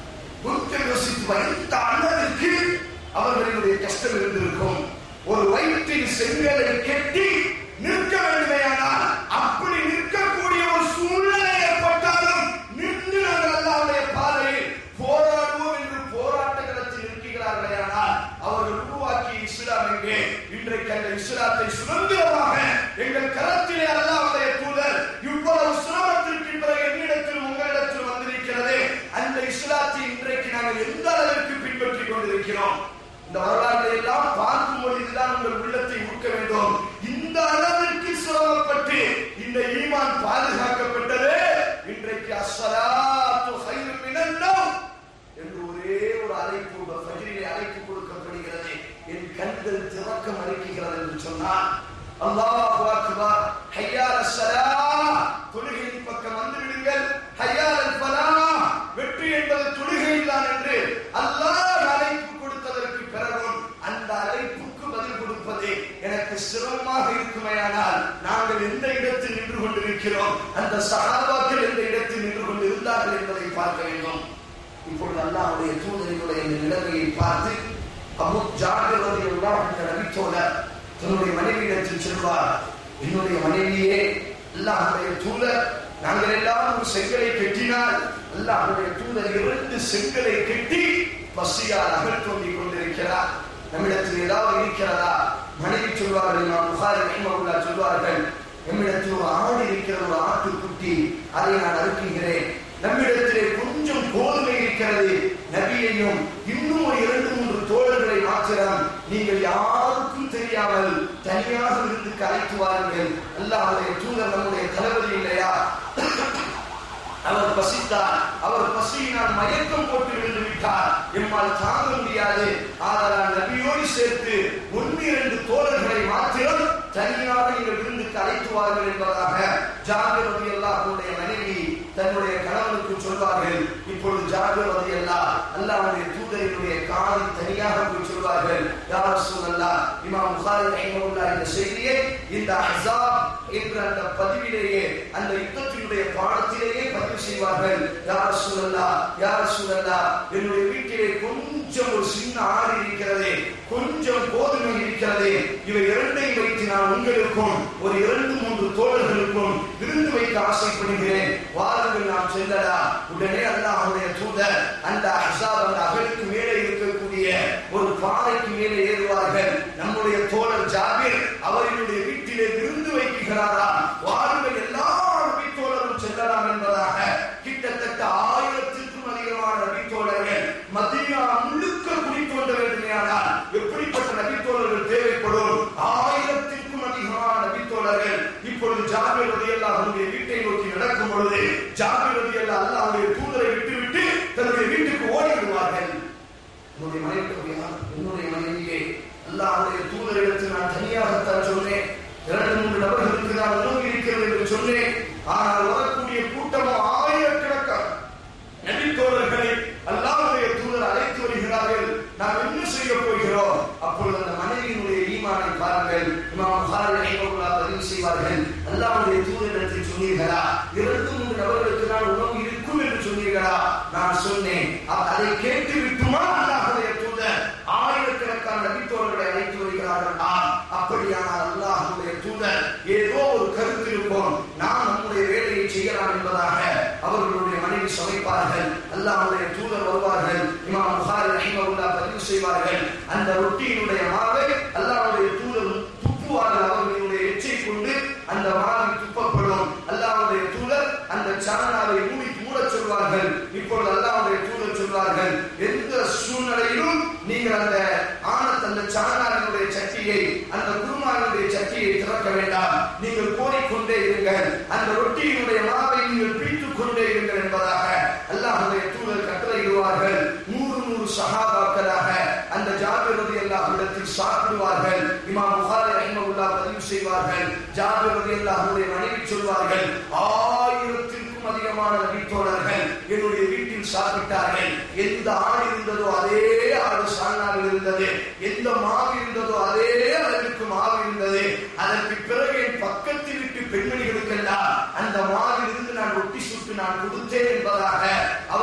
கொஞ்சம் யோசித்து இந்த அளவிற்கு அவர்களுடைய கஷ்டம் இருந்திருக்கும். ஒரு வயிற்றில் செங்கலை கெட்டி நிற்க வேண்டுமையானால் அப்படி நிற்கக்கூடிய ஒரு சூழ்நிலை ஏற்பட்டாலும் நின்று நாங்கள் அல்லாஹ்வுடைய பாதையில் போராடுவோம் என்று போராட்ட களத்தில் இருக்கிறார்களே, ஆனால் அவர்கள் உருவாக்கிய இஸ்லாம் எங்கே? இன்றைக்கு அந்த இஸ்லாத்தை சுதந்திரமாக எங்கள் கரத்திலே அல்லாஹ்வுடைய தூதர் இவ்வளவு சிரமத்திற்கு பிறகு என்னிடத்தில் உங்களிடத்தில் வந்திருக்கிறது. அந்த இஸ்லாத்தை இன்றைக்கு நாங்கள் எந்த அளவிற்கு பின்பற்றிக் கொண்டிருக்கிறோம்? இந்த வரலாற்றை எல்லாம் பார்க்கும் பொழுதுதான் உங்கள் உள்ளத்தை ஊக்க வேண்டும். இந்த அளவிற்கு சிரமப்பட்டு இந்த ஈமான் பாதுகாக்கப்பட்டது. இன்றைக்கு அஸ்ஸலாத்து கைரும் மினன் நௌம் என்று ஒரே ஒரு அழைப்பு ஃபஜ்ரிலே அழைப்பு கொடுக்கப்படுகிறது. என் கண்கள் திறக்க மறுக்கிறது என்று சொன்னார். அல்லாஹு அக்பர். ஹய்யா அஸ்ஸலாஹ், தொழுகையின் பக்கம் வந்து விடுங்கள். ஹய்யா அல் ஃபலாஹ், வெற்றி என்பது தொழுகையில் தான் என்று அல்லாஹ் அழைப்பு கொடுத்ததற்கு பிறகும் அந்த அழைப்புக்கு பதில் கொடுப்பது எனக்கு சிரமமாக இருக்குமேயானால் நாங்கள் எந்த இடத்தில் நின்று கொண்டிருக்கிறோம், அந்த சஹாபாக்கள் எந்த இடத்தில் நின்று கொண்டு இருந்தார்கள் என்பதை பார்க்க வேண்டும். இப்பொழுது அல்லாஹ்வுடைய தூதரினுடைய இந்த நிலைமையை பார்த்து அபூ ஜாபிர் ரலியல்லாஹு அன்ஹு நபித்தோழர் தன்னுடைய மனைவியிடத்தில் சொல்வார், என்னுடைய மனைவியே, அல்லாஹ்வுடைய தூதர் நாங்கள் எல்லாம் ஒரு செங்கலை கட்டினால் அல்லாஹ்வுடைய தூதர் இரண்டு செங்கலை கட்டி பசியால் அகழ்த்தோண்டிக் கொண்டிருக்கிறார். நம்மிடத்தில் ஏதாவது இருக்கிறதா? மனைவி சொல்வார்கள், இமாம் புகாரி ரஹிமஹுல்லாஹ் சொல்வார்கள், நம்மிடத்தில் ஒரு ஆடு இருக்கிற, ஒரு ஆட்டுக்குட்டி, அதை நான் அறுக்கிறேன். நம்மிடத்திலே கொஞ்சம் கோதுமை இருக்கிறது, நபியையும் இன்னும் ஒரு இரண்டு மூன்று தோழர்களை மாத்திரம் நீங்கள் யாருக்கும் தெரியாமல் தனியாக இருந்து கலைத்து வாருங்கள். அல்லாஹ்வுடைய தூதர் நம்முடைய தளபதி இல்லையா? அவர் பசித்தார், அவர் பசியினால் மயக்கம் போட்டு விழுந்து விட்டார், எம்மால் தாங்க முடியாது. ஆதலால் நபியோடு சேர்த்து ஒன்று இரண்டு தோழர்களை மாத்திரம் தனியாக நீங்கள் விருந்துக்கு அழைத்துவார்கள் என்பதாக ஜாபிர் ரலியல்லாஹு அன்ஹுடைய மனைவி தன்னுடைய கணவனுக்கு சொல்வார்கள். இப்பொழுது ஜாபிர் ரலியல்லாஹு அல்லாஹ்வுடைய தூதரினுடைய காலில் தனியாக போய் சொல்வார்கள், யா ரசூலல்லாஹ். இமாம் புகாரி ரஹிமஹுல்லாஹ் இந்த செய்தியை இந்த அஹ்ஸாப் என்ற அந்த பதிவிலேயே, அந்த யுத்தத்தினுடைய பாடத்திலேயே பதிவு செய்வார்கள். யா ரசூலல்லாஹ், யா ரசூலல்லாஹ், என்னுடைய வீட்டிலே கொஞ்சம் ஒரு சின்ன ஆடு இருக்கிறது, கொஞ்சம் கோதுமை இருக்கிறது, இவை இரண்டையும் வைத்து நான் உங்களுக்கும் ஒரு இரண்டு மூன்று தோழர்களுக்கும் விருந்து வைக்க ஆசைப்படுகிறேன், வாருங்கள் நாம் செல்லலாம். உடனே அல்லாஹ்வுடைய தூதர் அந்த அஹ்ஸாப் அந்த அகலுக்கு மேலே இருக்கக்கூடிய ஒரு பாறைக்கு மேலே ஏறுவார்கள். நம்முடைய தோழர் ஜாபிர் அவர்களுடைய வீட்டிலே விருந்து வைக்கிறாரா, வாருங்கள் எல்லா நபி தோழரும் செல்லலாம் என்பதாக கிட்டத்தட்ட ஆயிரத்திற்கும் அதிகமான நபி தோழர்கள் மதீனா முழுக்க குடிக்கொண்ட வேண்டுமையானால் எப்படிப்பட்ட நபி தோழர்கள் தேவைப்படும்? ஆயிரத்திற்கும் அதிகமான நபி தோழர்கள் இப்பொழுது ஜாபிர் ரலியல்லாஹு அன்ஹுடைய வீட்டை நோக்கி நடக்கும் பொழுது ஜாபிர் ரலியல்லாஹு அல்லாஹ்வுடைய தூதரை விட்டுவிட்டு தன்னுடைய வீட்டுக்கு ஓடி விடுவார்கள். என்னுடைய மனைவி, என்னுடைய மனைவியே, அல்லாஹ்வுடைய தூதரிடத்தில் நான் தனியாகத்தான் சொன்னேன், இரண்டு மூன்று நபர்களுக்கு நான் உணவு இருக்கிறது என்று சொன்னேன், ஆனால் வரக்கூடிய கூட்டமும் ஆயிரக்கணக்கான நபி தோழர்களை அல்லாஹ்வுடைய தூதர் அழைத்து வருகிறார்கள், நாம் என்ன செய்ய போகிறோம்? அப்பொழுது அந்த மனைவியினுடைய ஈமானை பாருங்கள். இமாம் புகாரி ரஹிமஹுல்லாஹ் பதிவு செய்வார்கள், அல்லாஹ்வுடைய தூதரிடத்தில் சொன்னீர்களா, இரண்டு மூன்று நபர்களுக்கு நான் உணவு இருக்கும் என்று சொன்னீர்களா? நான் சொன்னேன். அதை கேட்டு விட்டுமா அல்லாஹ்வுடைய தூதர் ஆயிரக்கணக்கான நபி தோழர்களை அழைத்து வருகிறார்கள்? அப்படியானால் அல்லாஹ்வுடைய தூதர் ஏதோ ஒரு கருத்து இருக்கும், நாம் நம்முடைய வேலையை செய்யலாம் என்பதாக அவர்களுடைய மனைவி சமைப்பார்கள். அல்லாஹ்வுடைய தூதர் வருவார்கள். இமாம் புகாரி ரஹிமஹுல்லாஹ் பதிவு செய்வார்கள், அந்த ரொட்டியினுடைய மாவை அல்லாஹ்வுடைய தூதர் துப்புவார்கள். அவர்களுடைய எச்சை கொண்டு அந்த மாவை துப்பப்படும். அல்லாஹ்வுடைய தூதர் அந்த சாணாவை மூடி மூட சொல்வார்கள். இப்பொழுது அல்லாஹ்வுடைய தூதர் சொல்வார்கள், எந்த சூழ்நிலையிலும் நீங்கள் அந்த ஆனத் அந்த சாணாவினுடைய சட்டியை, அந்த குருமாவினுடைய சட்டியை திறக்க வேண்டாம், நீங்கள் கோரிக்கொண்டே இருங்கள், அந்த ரொட்டியினுடைய மாவை நீங்கள் பிடித்துக் கொண்டே இருங்கள் என்பதாக அல்லாஹ்வுடைய தூதர் கட்டளையிடுவார்கள். நூறு நூறு சஹாபாக்களாக அந்த ஜாபிர் ரலியல்லாஹு இடத்தில் சாப்பிடுவார்கள். இமாம் புகாரி ரஹிமஹுல்லாஹ் பதிவு செய்வார்கள், ஜாபிர் ரலியல்லாஹுடைய மனைவி சொல்வார்கள், ஆயிரத்திற்கும் அதிகமான நபி தோழர்கள் என்னுடைய வீட்டில் சாப்பிட்டார்கள். எந்த ஆடு இருந்ததோ அதே ஆடு சாணாவில் இருந்தது, எந்த மாவு இருந்ததோ அதே அளவிற்கு மாவு இருந்தது. அதற்கு பிறகு என் பக்கத்தில் விட்டு பெண்மணிகளுக்கெல்லாம் அந்த மாவில் இருந்து நான் ரொட்டி சுட்டு நான் கொடுத்தேன் என்பதாக அவர் ஜாபிர்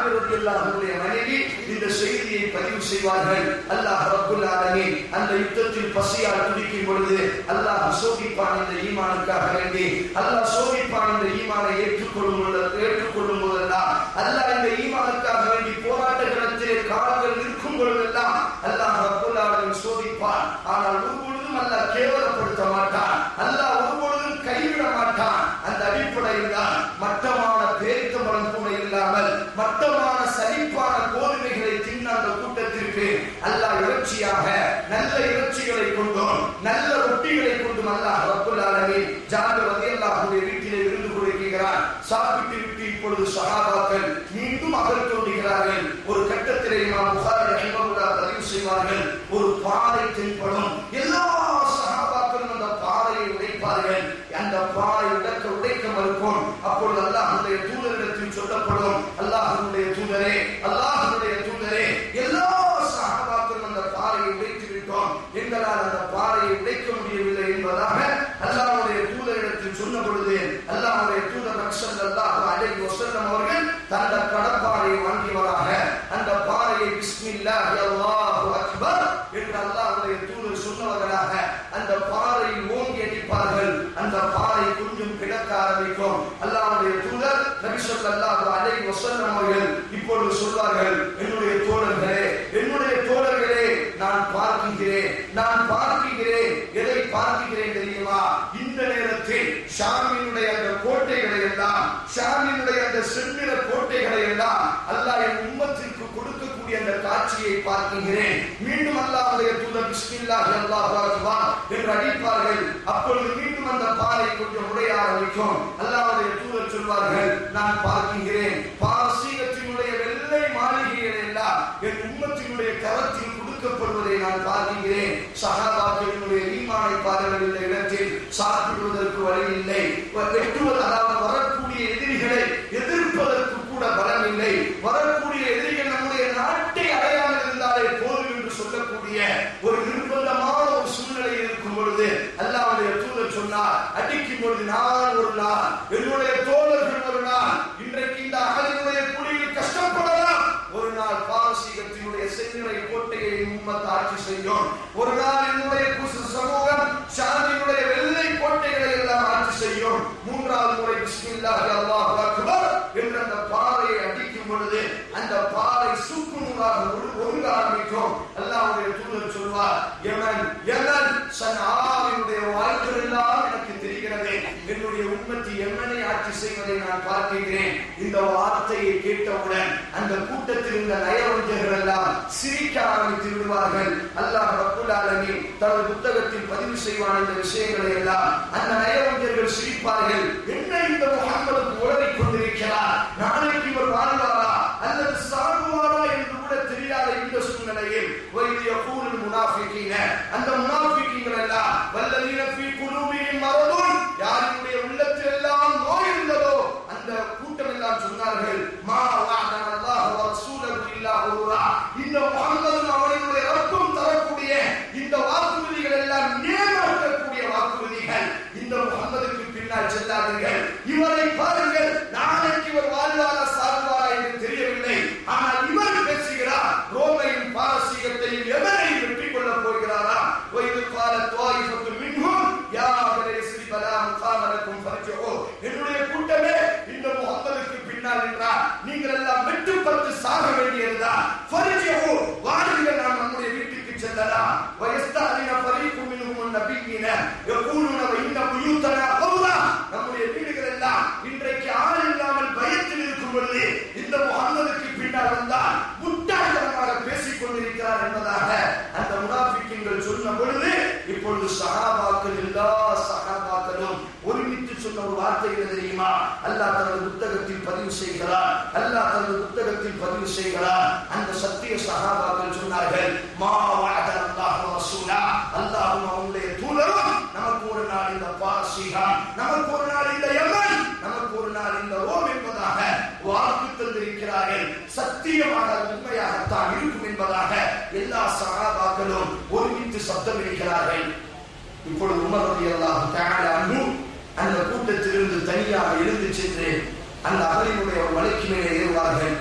ஜாபிர் ரலியல்லாஹு அன்ஹுடைய மனைவி இந்த செய்தியை பதிவு செய்வார்கள். அல்லாஹ் ரப்புல் ஆலமீன் அந்த யுத்தத்தில் பசியால் துடிக்கும் பொழுது அல்லாஹ் சோதிப்பான் இந்த ஈமானுக்காக வேண்டி, அல்லாஹ் சோதிப்பான் இந்த ஈமானை ஏற்றுக்கொள்ளும் ஏற்றுக்கொள்ளும் போதெல்லாம், அல்லாஹ் இந்த ஈமானுக்காக வேண்டி போராட்ட களத்திலே கால்கள் இருக்கும் பொழுதெல்லாம் அல்லாஹ் ரப்புல் ஆலமீன் சோதிப்பான். ஆனால் ஒருபொழுதும் அல்லாஹ் கேவலப்படுத்த மாட்டான், அல்லாஹ் ஒருபொழுதும் கைவிட மாட்டான். அந்த அடிப்படையில் தான் மட்டமான பேரித்தம்பழம் கூட இல்லாமல் மட்டமான சலிப்பான கோதுமைகளை தின்ன அந்த கூட்டத்திற்கு அல்லாஹ் இறைச்சியாக நல்ல இறைச்சிகளை கொண்டும் நல்ல ரொட்டிகளை கொண்டும் அல்லாஹ் ரப்புல் ஆலமீன் ஜாபிர் ரலியல்லாஹு அன்ஹுடைய வீட்டிலே விருந்து கொடுக்கிறார். சாப்பிட்டு விட்டு இப்பொழுது சஹாபாக்கள் மீண்டும் அகல் தோன்றுகிறார்கள். ஒரு கட்டத்திலே இமாம் புகாரி ரஹிமஹுல்லாஹ் பதிவு செய்வார்கள், ஒரு பாறை தென்படும், எல்லா சஹாபாக்களும் அந்த பாறையை உடைப்பார்கள். அந்த பாறை உடைக்க உடைக்க மறுக்கும். அப்பொழுது அல்லாஹ்வுடைய தூதரிடத்தில் சொல்லப்படும், அல்லாஹ்வுடைய தூதரே அல்லாஹ்வுடைய தூதரே எல்லா சஹாபாக்களும் அந்த பாறையை உடைத்து விட்டோம், எங்களால் அந்த பாறையை உடைக்க முடியவில்லை என்பதாக அல்லாஹ்வுடைய தூதரிடத்தில் சொன்ன பொழுது அல்லாஹ்வுடைய தூதர் ஸல்லல்லாஹு அலைஹி வஸல்லம் அவர்கள் தந்த கடப்பாறையை வாங்கியவராக அந்த பாறையை பிஸ்மில்லாஹி அல்லாஹு அக்பர் என்று அல்லாஹ்வுடைய தூதர் சொன்னவர்களாக அந்த பாறையை ஓங்கி அடிப்பார்கள். அந்த பாறை கொஞ்சம் கிடக்க ஆரம்பிக்கும். அல்லாஹ்வுடைய தூதர் நபி ஸல்லல்லாஹு அலைஹி வஸல்லம் அவர்கள் இப்பொழுது சொல்வார்கள், என்னுடைய தோழர்களே என்னுடைய தோழர்களே நான் பார்க்கிறேன் நான் பார்க்கிறேன் எதை பார்க்கிறேன் தெரியுமா? இந்த நேரத்தில் ஷாமினுடைய அந்த கோட்டைகளை எல்லாம் ஷாமினுடைய அந்த செந்நிற கோட்டைகளை எல்லாம் அல்லாஹ் என் உம்மத்திற்கு கொடுக்கக்கூடிய அந்த காட்சியை பார்க்கிறேன். மீண்டும் அல்லாஹ்வுடைய தூதர் பிஸ்மில்லாஹி அல்லாஹு அக்பர் என்று அடிப்பார்கள். அப்பொழுது மீண்டும் அந்த பாறை கொஞ்சம் உடைய ஆரம்பிக்கும். அல்லாஹ்வுடைய தூதர் சொல்வார்கள், நான் பார்க்கிறேன் பாரசீகத்தினுடைய வெள்ளை மாளிகைகள் எல்லாம் என் உம்மத்தினுடைய கரத்தில் கொடுக்கப்படுவதை நான் பார்க்கிறேன். சஹாபாக்களினுடைய ஈமானை பாருங்கள், இந்த இடத்தில் சாப்பிடுவதற்கு வழி இல்லை, வெட்டுவது அதாவது வரக்கூடிய எதிரிகளை எதிர்ப்பதற்கு கூட பலம் இல்லை, வரக்கூடிய எதிரிகள் நம்முடைய நாட்டை அடையாமல் இருந்தாலே போதும் என்று சொல்லக்கூடிய ஒரு நிர்பந்தமான ஒரு சூழ்நிலை இருக்கும் பொழுது அல்லாஹ்வுடைய தூதர் சொன்னார், அடிக்கும் பொழுது நான் ஒரு நாள் என்னுடைய தோழர்கள் ஒரு நாள் இன்றைக்கு இந்த அகலினுடைய குடியில் கஷ்டப்படலாம், ஒரு நாள் பாரசீகத்தினுடைய செந்நிறை கோட்டையை உம்மத் ஆட்சி செய்யும், ஒரு நாள் என்னுடைய சமூகம் ஷாமினுடைய வெள்ளை கோட்டைகளை எல்லாம் ஆட்சி செய்யும். மூன்றாவது முறை பிஸ்மில்லாஹி அல்லாஹு அக்பர் என்ற அந்த பாறையை அடிக்கும் பொழுது அந்த பாறை சுக்கு நூறாக ஒழுங்க ஆரம்பிக்கும். அல்லாஹ்வுடைய தூதர் சொல்வார், யமன் யமன் சன்ஆவினுடைய வாழ்க்கை எல்லாம் எனக்கு தெரிகிறது, என்னுடைய உம்மத்தி யமனை ஆட்சி செய்வதை நான் பார்க்கிறேன். இந்த வார்த்தையை கேட்டவுடன் அந்த கூட்டத்தில் இருந்த நயவஞ்சகர்கள் எல்லாம் சிரிக்க ஆரம்பித்து விடுவார்கள். அல்லாஹ் ரப்புல் ஆலமீன் தனது புத்தகத்தில் பதிவு செய்வான் இந்த விஷயங்களை எல்லாம். அந்த நயவஞ்சகர்கள் சிரிப்பார்கள், என்ன இந்த முஹம்மது உளறிக் கொண்டிருக்கிறார், நாளைக்கு இவர் வாழ்வாரா அல்லது சாகுவாரா என்று கூட தெரியாத இந்த சூழ்நிலையில் வைது யகூலுல் முனாஃபிகீன அந்த முனாஃபிகீன்கள் எல்லாம் வல்லதீன ஃபீ குலூபிஹிம் மரதுன் யாருடைய உள்ளத்தில் எல்லாம் நோய் இருந்ததோ அந்த கூட்டம் எல்லாம் சொன்னார்கள், மா வஅதன அல்லாஹு வ ரசூலுஹு இல்லா குரூரா, இந்த முஹம்மது அவனுடைய ரப்பம் தரக்கூடிய இந்த வாக்குறுதிகள் எல்லாம் நேர்மையாகக்கூடிய வாக்குறுதிகள், இந்த முஹம்மதுக்கு பின்னால் செல்லாதீர்கள், இவரை பாருங்கள், நாளைக்கு இவர் வாழ்வாரா சாகுவாரா என்று தெரியவில்லை, ஆனால் இவர் பேசுகிறார் ரோமையும் பாரசீகத்தையும் எவரையும் வெற்றி கொள்ளப் போகிறாரா? வைது கால துவாயிஃபத்து மின்ஹும் யா பனி யஸ்ரிப லா முகாம லக்கும் ஃபர்ஜூ, என்னுடைய கூட்டமே இந்த முஹம்மதுக்கு பின்னால் நின்றால் நீங்கள் எல்லாம் வெட்டுப்பட்டு சாக வேண்டியதுதான், ஃபர்ஜூ வாருங்கள், நாம் நம்முடைய வீட்டுக்கு செல்லலாம். வயஸ்தாலின ஃபரீகும் மின்ஹும் நபியின யகூலுன வ இன்ன புயூதனா கௌலா, நம்முடைய வீடுகள் எல்லாம் இன்றைக்கு ஆள் இல்லாமல் பயத்தில் இருக்கும் பொழுது இந்த முஹம்மதுக்கு பின்னால் வந்தால் முட்டாள்தனமாக பேசிக் கொண்டிருக்கிறார் என்பதாக அந்த முனாஃபிக்கீன்கள் சொன்ன பொழுது இப்பொழுது சஹாபாக்கள் எல்லா சஹாபாக்களும் ஒருமித்து சொன்ன ஒரு வார்த்தை என்ன தெரியுமா? அல்லாஹ் தனது புத்தகத்தில் பதிவு செய்கிறார், அல்லாஹ் தனது புத்தகத்தில் பதிவு செய்கிறார். அந்த சத்திய சஹாபாக்கள் சொன்னார்கள், மா வஅதன அல்லாஹு வ ரசூலா, அல்லாஹ்வும் அவனுடைய தூதரும் நமக்கு ஒரு நாள் இந்த பாரசீகம், நமக்கு ஒரு நாள் இந்த யமன், நமக்கு ஒரு நாள் இந்த ரோம் என்பதாக வாக்கு தந்திருக்கிறார்கள். சத்தியமாக உண்மையாகத்தான் இருக்கும் என்பதாக எல்லா சஹாபாக்களும் ஒருமித்து சப்தம் இருக்கிறார்கள். இப்பொழுது உமர் ரலியல்லாஹு தஆலா அன்ஹு அந்த கூட்டத்திலிருந்து தனியாக எழுந்து சென்று அந்த அகலினுடைய ஒரு மலைக்கு மேலே ஏறுவார்கள்.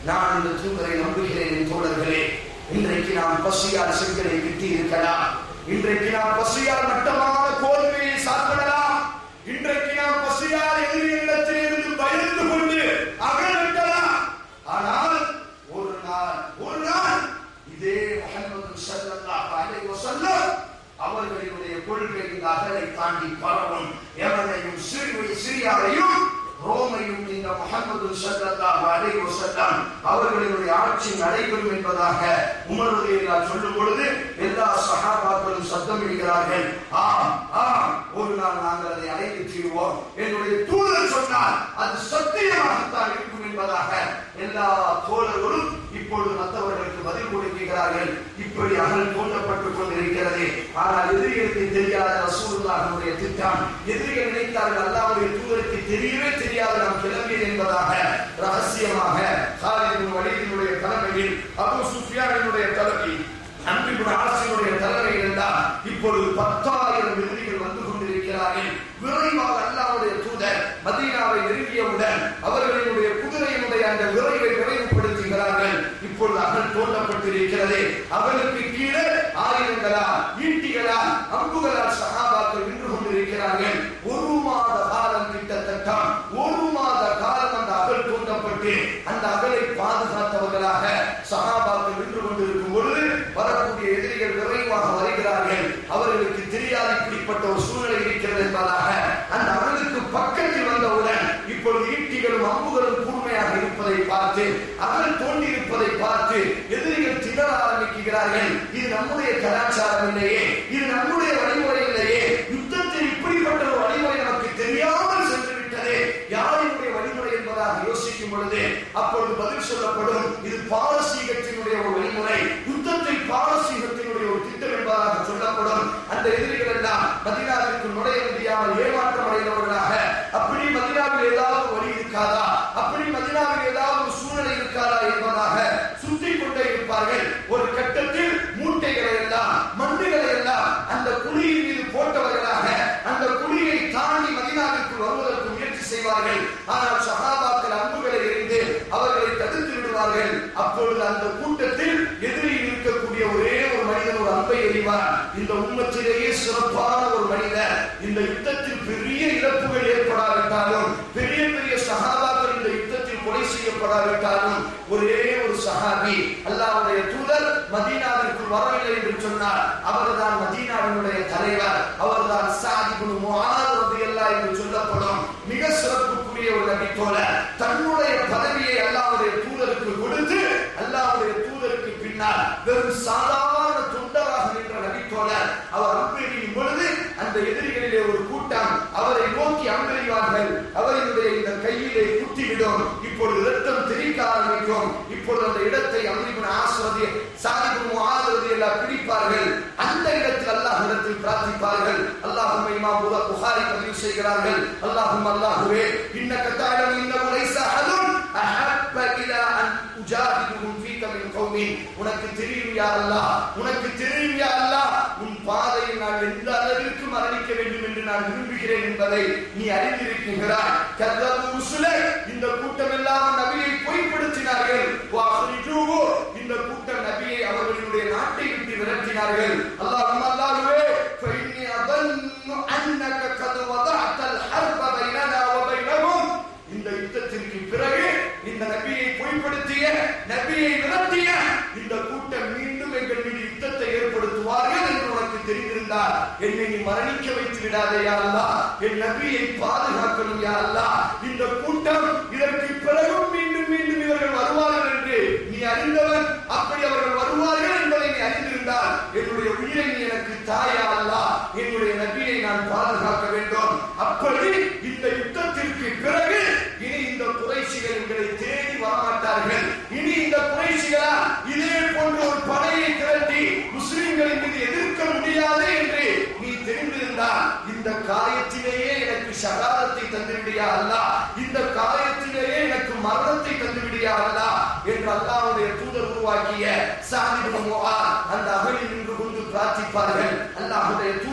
நான் இந்த தூதரை நம்புகிறேன். தோழர்களே, இன்றைக்கு நாம் பசியால் செங்கலை கிட்டி இருக்கலாம். இன்றைக்கு நாம் பசியால் மட்டமான கோதுமையை சாப்பிடலாம். இன்றைக்கு நாம் பசியால் எதிரிடத்தில் இருந்து பயந்து கொண்டு அகலட்டலாம். ஆனால் ஒரு நாள் ஒரு நாள் இதே முஹம்மது ஸல்லல்லாஹு அலைஹி வஸல்லம் அவர்களுடைய கொள்கை இந்த அகலை தாண்டி பரவும். எவனையும் சிரியாவையும் ரோமையும் இந்த முஹம்மது ஸல்லல்லாஹு அலைஹி வஸல்லம் அவர்களுடைய ஆட்சி நடைபெறும் என்பதாக உமர் ரலியல்லாஹு சொல்லும் பொழுது எல்லா சஹாபாக்களும் சத்தமிடுகிறார்கள். ஆம் ஆம், ஒரு நாள் நாங்கள் அதை அடைந்து தீர்வோம். என்னுடைய தூதர் சொன்னால் அது சத்தியமாகத்தான் இருக்கும் என்பதாக எல்லா தோழர்களும் இப்பொழுது மற்றவர்களுக்கு பதில் கொடுக்கிறார்கள். இப்படி அகல் தோன்றப்பட்டுக் கொண்டிருக்கிறது. ஆனால் எதிரிகளுக்கு தெரியாத ரசூலுல்லாஹ்வுடைய திட்டம், எதிரிகள் நினைத்தார்கள் அல்லாஹ்வுடைய தூதருக்கு தெரியவே தெரியாது நாம் கிளம்பியது என்பதாக ரகசியமாக காலித் இப்னு வலீதினுடைய தலைமையில், அபூ சுஃபியானினுடைய தலைமையில், அம்ர் இப்னு ஆஸினுடைய தலைமையில் எல்லாம் இப்பொழுது பத்தாயிரம் எதிரிகள் வந்து கொண்டிருக்கிறார்கள். விரைவாக அல்லாஹ்வுடைய தூதர் மதீனாவை நெருங்கியவுடன் அவர்களுடைய குதிரையினுடைய அந்த விரைவை விரைவுபடுத்துகிறார்கள். இப்பொழுது அகல் தோன்றப்பட்டிருக்கிறது. அவர்களுக்கு கீழே ஆயுதங்களால், ஈட்டிகளால், அம்புகளால் சஹாபாக்கள் நின்று கொண்டிருக்கிறார்கள். ஒரு மாத காலம், கிட்டத்தட்ட ஒரு மாத காலம் அந்த அகல் தோன்றப்பட்டு அந்த அகலை பாதுகாத்தவர்களாக சஹாபாக்கள் நின்று கொண்டிருக்கும் பொழுது வரக்கூடிய எதிரிகள் விரைவாக வருகிறார்கள். அவர்களுக்கு தெரியாது இப்படிப்பட்ட ஒரு சூழ்நிலை இருக்கிறது என்பதாக அந்த அகலுக்கு பக்கத்தில் வந்தவுடன் இப்பொழுது ஈட்டிகளும் அம்புகளும் கூர்மையாக இருப்பதை பார்த்து, அகல் தோண்டி இருப்பதை பார்த்து எதிரிகள் திணற ஆரம்பிக்கிறார்கள். இது நம்முடைய கலாச்சாரம் இல்லையே, இது நம்முடைய வழிமுறை இல்லையே, யுத்தத்தில் இப்படிப்பட்ட ஒரு வழிமுறை நமக்கு தெரியாமல் சென்று விட்டதே, யாருடைய வழிமுறை என்பதாக யோசிக்கும் பொழுது அப்பொழுது பதில் சொல்லப்படும், இது பாரசீகத்தினுடைய ஒரு வழிமுறை, யுத்தத்தில் பாரசீகத்தினுடைய ஒரு திட்டம் என்பதாக சொல்லப்படும். அந்த எதிரிகள் எல்லாம் மதீனாவிற்கு நுழைய முடியாமல் ஏமாற்றம் அடைந்தவர்களாக, அப்படி மதீனாவில் ஏதாவது வழி இருக்காதா, அப்படி மதீனாவில் ஏதாவது ஒரு சூழ்நிலை இருக்காதா என்பதாக சுற்றி கொண்டே இருப்பார்கள். ஒரு கட்டத்தில் மூட்டைகளை எல்லாம், மண்டுகளை எல்லாம் அந்த குழியின் மீது போட்டவர்களாக அந்த குழியை தாண்டி மதீனாவிற்கு வருவதற்கு முயற்சி செய்வார்கள். ஆனால் சஹாபாக்கள் அம்புகளை எறிந்து அவர்களை தடுத்து விடுவார்கள். அப்பொழுது அந்த கூட்டத்தில் எதிரில் இருக்கக்கூடிய ஒரே ஒரு மனிதன் ஒரு அம்பை எறிவார். இந்த உம்மத்திலேயே சிறப்பான ஒரு மனிதர், இந்த யுத்தத்தில் பெரிய இழப்புகள் ஏற்படாவிட்டாலும், பெரிய பெரிய சஹாபாக்கள் இந்த யுத்தத்தில் கொலை செய்யப்படாவிட்டாலும், ஒரே ஒரு சஹாபி அல்லாஹ்வுடைய தூதர் மதீனாவிற்கு வரவில்லை என்று சொன்னார். அவர்தான் மதீனாவினுடைய தலைவர், அவர்தான் ஸஅத் இப்னு முஆத் ரலியல்லாஹு என்று சொல்லப்படும் மிக சிறப்புக்குரிய ஒரு நபி தோழர். தன்னுடைய பதவியை அல்லாஹ்வுடைய தூதருக்கு கொடுத்து அல்லாஹ்வுடைய தூதருக்கு பின்னால் வெறும் சாதாரண தொண்டராக நின்ற நபி தோழர். அவர் அம்பெய்யும் பொழுது அந்த எதிரிகளிலே ஒரு கூட்டம் அவரை நோக்கி அம்பெய்வார்கள். அவர்களுடைய இந்த கையிலே குத்திவிடும். இப்பொழுது இரத்தம் தெறிக்க ஆரம்பிக்கும். இப்பொழுது அந்த இடத்தை அம்ர் இப்னு ஆஸ் ரதி ஸஅத் இப்னு முஆத் ரலியல்லாஹு பிடிப்பார்கள். அந்த இடத்தில் அல்லாஹ்விடத்தில் பிரார்த்திப்பார்கள். அல்லாஹும்ம இமாம் புகாரி பதிவு செய்கிறார்கள், அல்லாஹும்ம அல்லாஹ்வே இன்னக தஅலமு இன்னஹு லைஸ அஹதுன் அஹப்ப இலா அன் உஜாஹிதுஹும் ஃபீக மின் கௌமி. உனக்கு தெரியும் யா அல்லாஹ், உனக்கு தெரியும் யா அல்லாஹ், உன் பாதையில் நான் எந்த அளவிற்கு மரணிக்க வேண்டும் என்று நான் விரும்புகிறேன் என்பதை நீ அறிந்திருக்கிறாய். கذبوا رسله, இந்த கூட்டம் எல்லாம் நபியை பொய்ப்படுத்தினார்கள். வஅஹ்ரிஜூஹு, இந்த கூட்டம் நபியை அவர்களுடைய நாட்டை விட்டு விரட்டினார்கள். அல்லாஹும்ம அல்லாஹ்வே ஃபஇன்னி அظن அன்னக قد وضعت الحرب بيننا وبينهم. இந்த யுத்தத்திற்கு பிறகு இந்த நபியை பொய்ப்படுத்திய, நபியை விரட்டிய இந்த கூட்டம் மீண்டும் எங்கள் மீது யுத்தத்தை ஏற்படுத்துவார்கள் என்று உனக்கு தெரிந்திருந்தால் என்னை நீ மரணிக்க வைத்து விடாதே யா அல்லாஹ், என் நபியை பாதுகாக்கணும் யா அல்லாஹ். இந்த கூட்டம் இதற்கு பிறகும் மீண்டும் மீண்டும் இவர்கள் வருவார்கள் என்று நீ அறிந்தவன். அப்படி அவர்கள் வருவார்கள் என்பதை நீ அறிந்திருந்தால் என்னுடைய உயிரை நீ எனக்கு தாயா அல்லாஹ், என்னுடைய நபியை நான் பாதுகாக்க வேண்டும். அப்படி இந்த யுத்தத்திற்கு பிறகு இனி இந்த குறைஷிகள் எங்களை தேடி வரமாட்டார்கள். இனி இந்த குறைஷிகளா இதே போன்ற ஒரு படையை திரட்டி முஸ்லிம்களின் மீது எதிர்க்க முடியாது என்று நீ தெரிந்திருந்தால் இந்த காயத்திலேயே எனக்கு ஷஹாதத்தை தந்துவிடியா அல்லாஹ், இந்த காயத்திலேயே எனக்கு மரணத்தை தந்துவிடியா அல்லாஹ் என்று அல்லாஹ்வுடைய தூதர் உருவாக்கிய ஸஅத் இப்னு முஆத் அந்த அகலில் நின்று கொண்டு பிரார்த்திப்பார்கள். அல்லாஹ்வுடைய தூதர்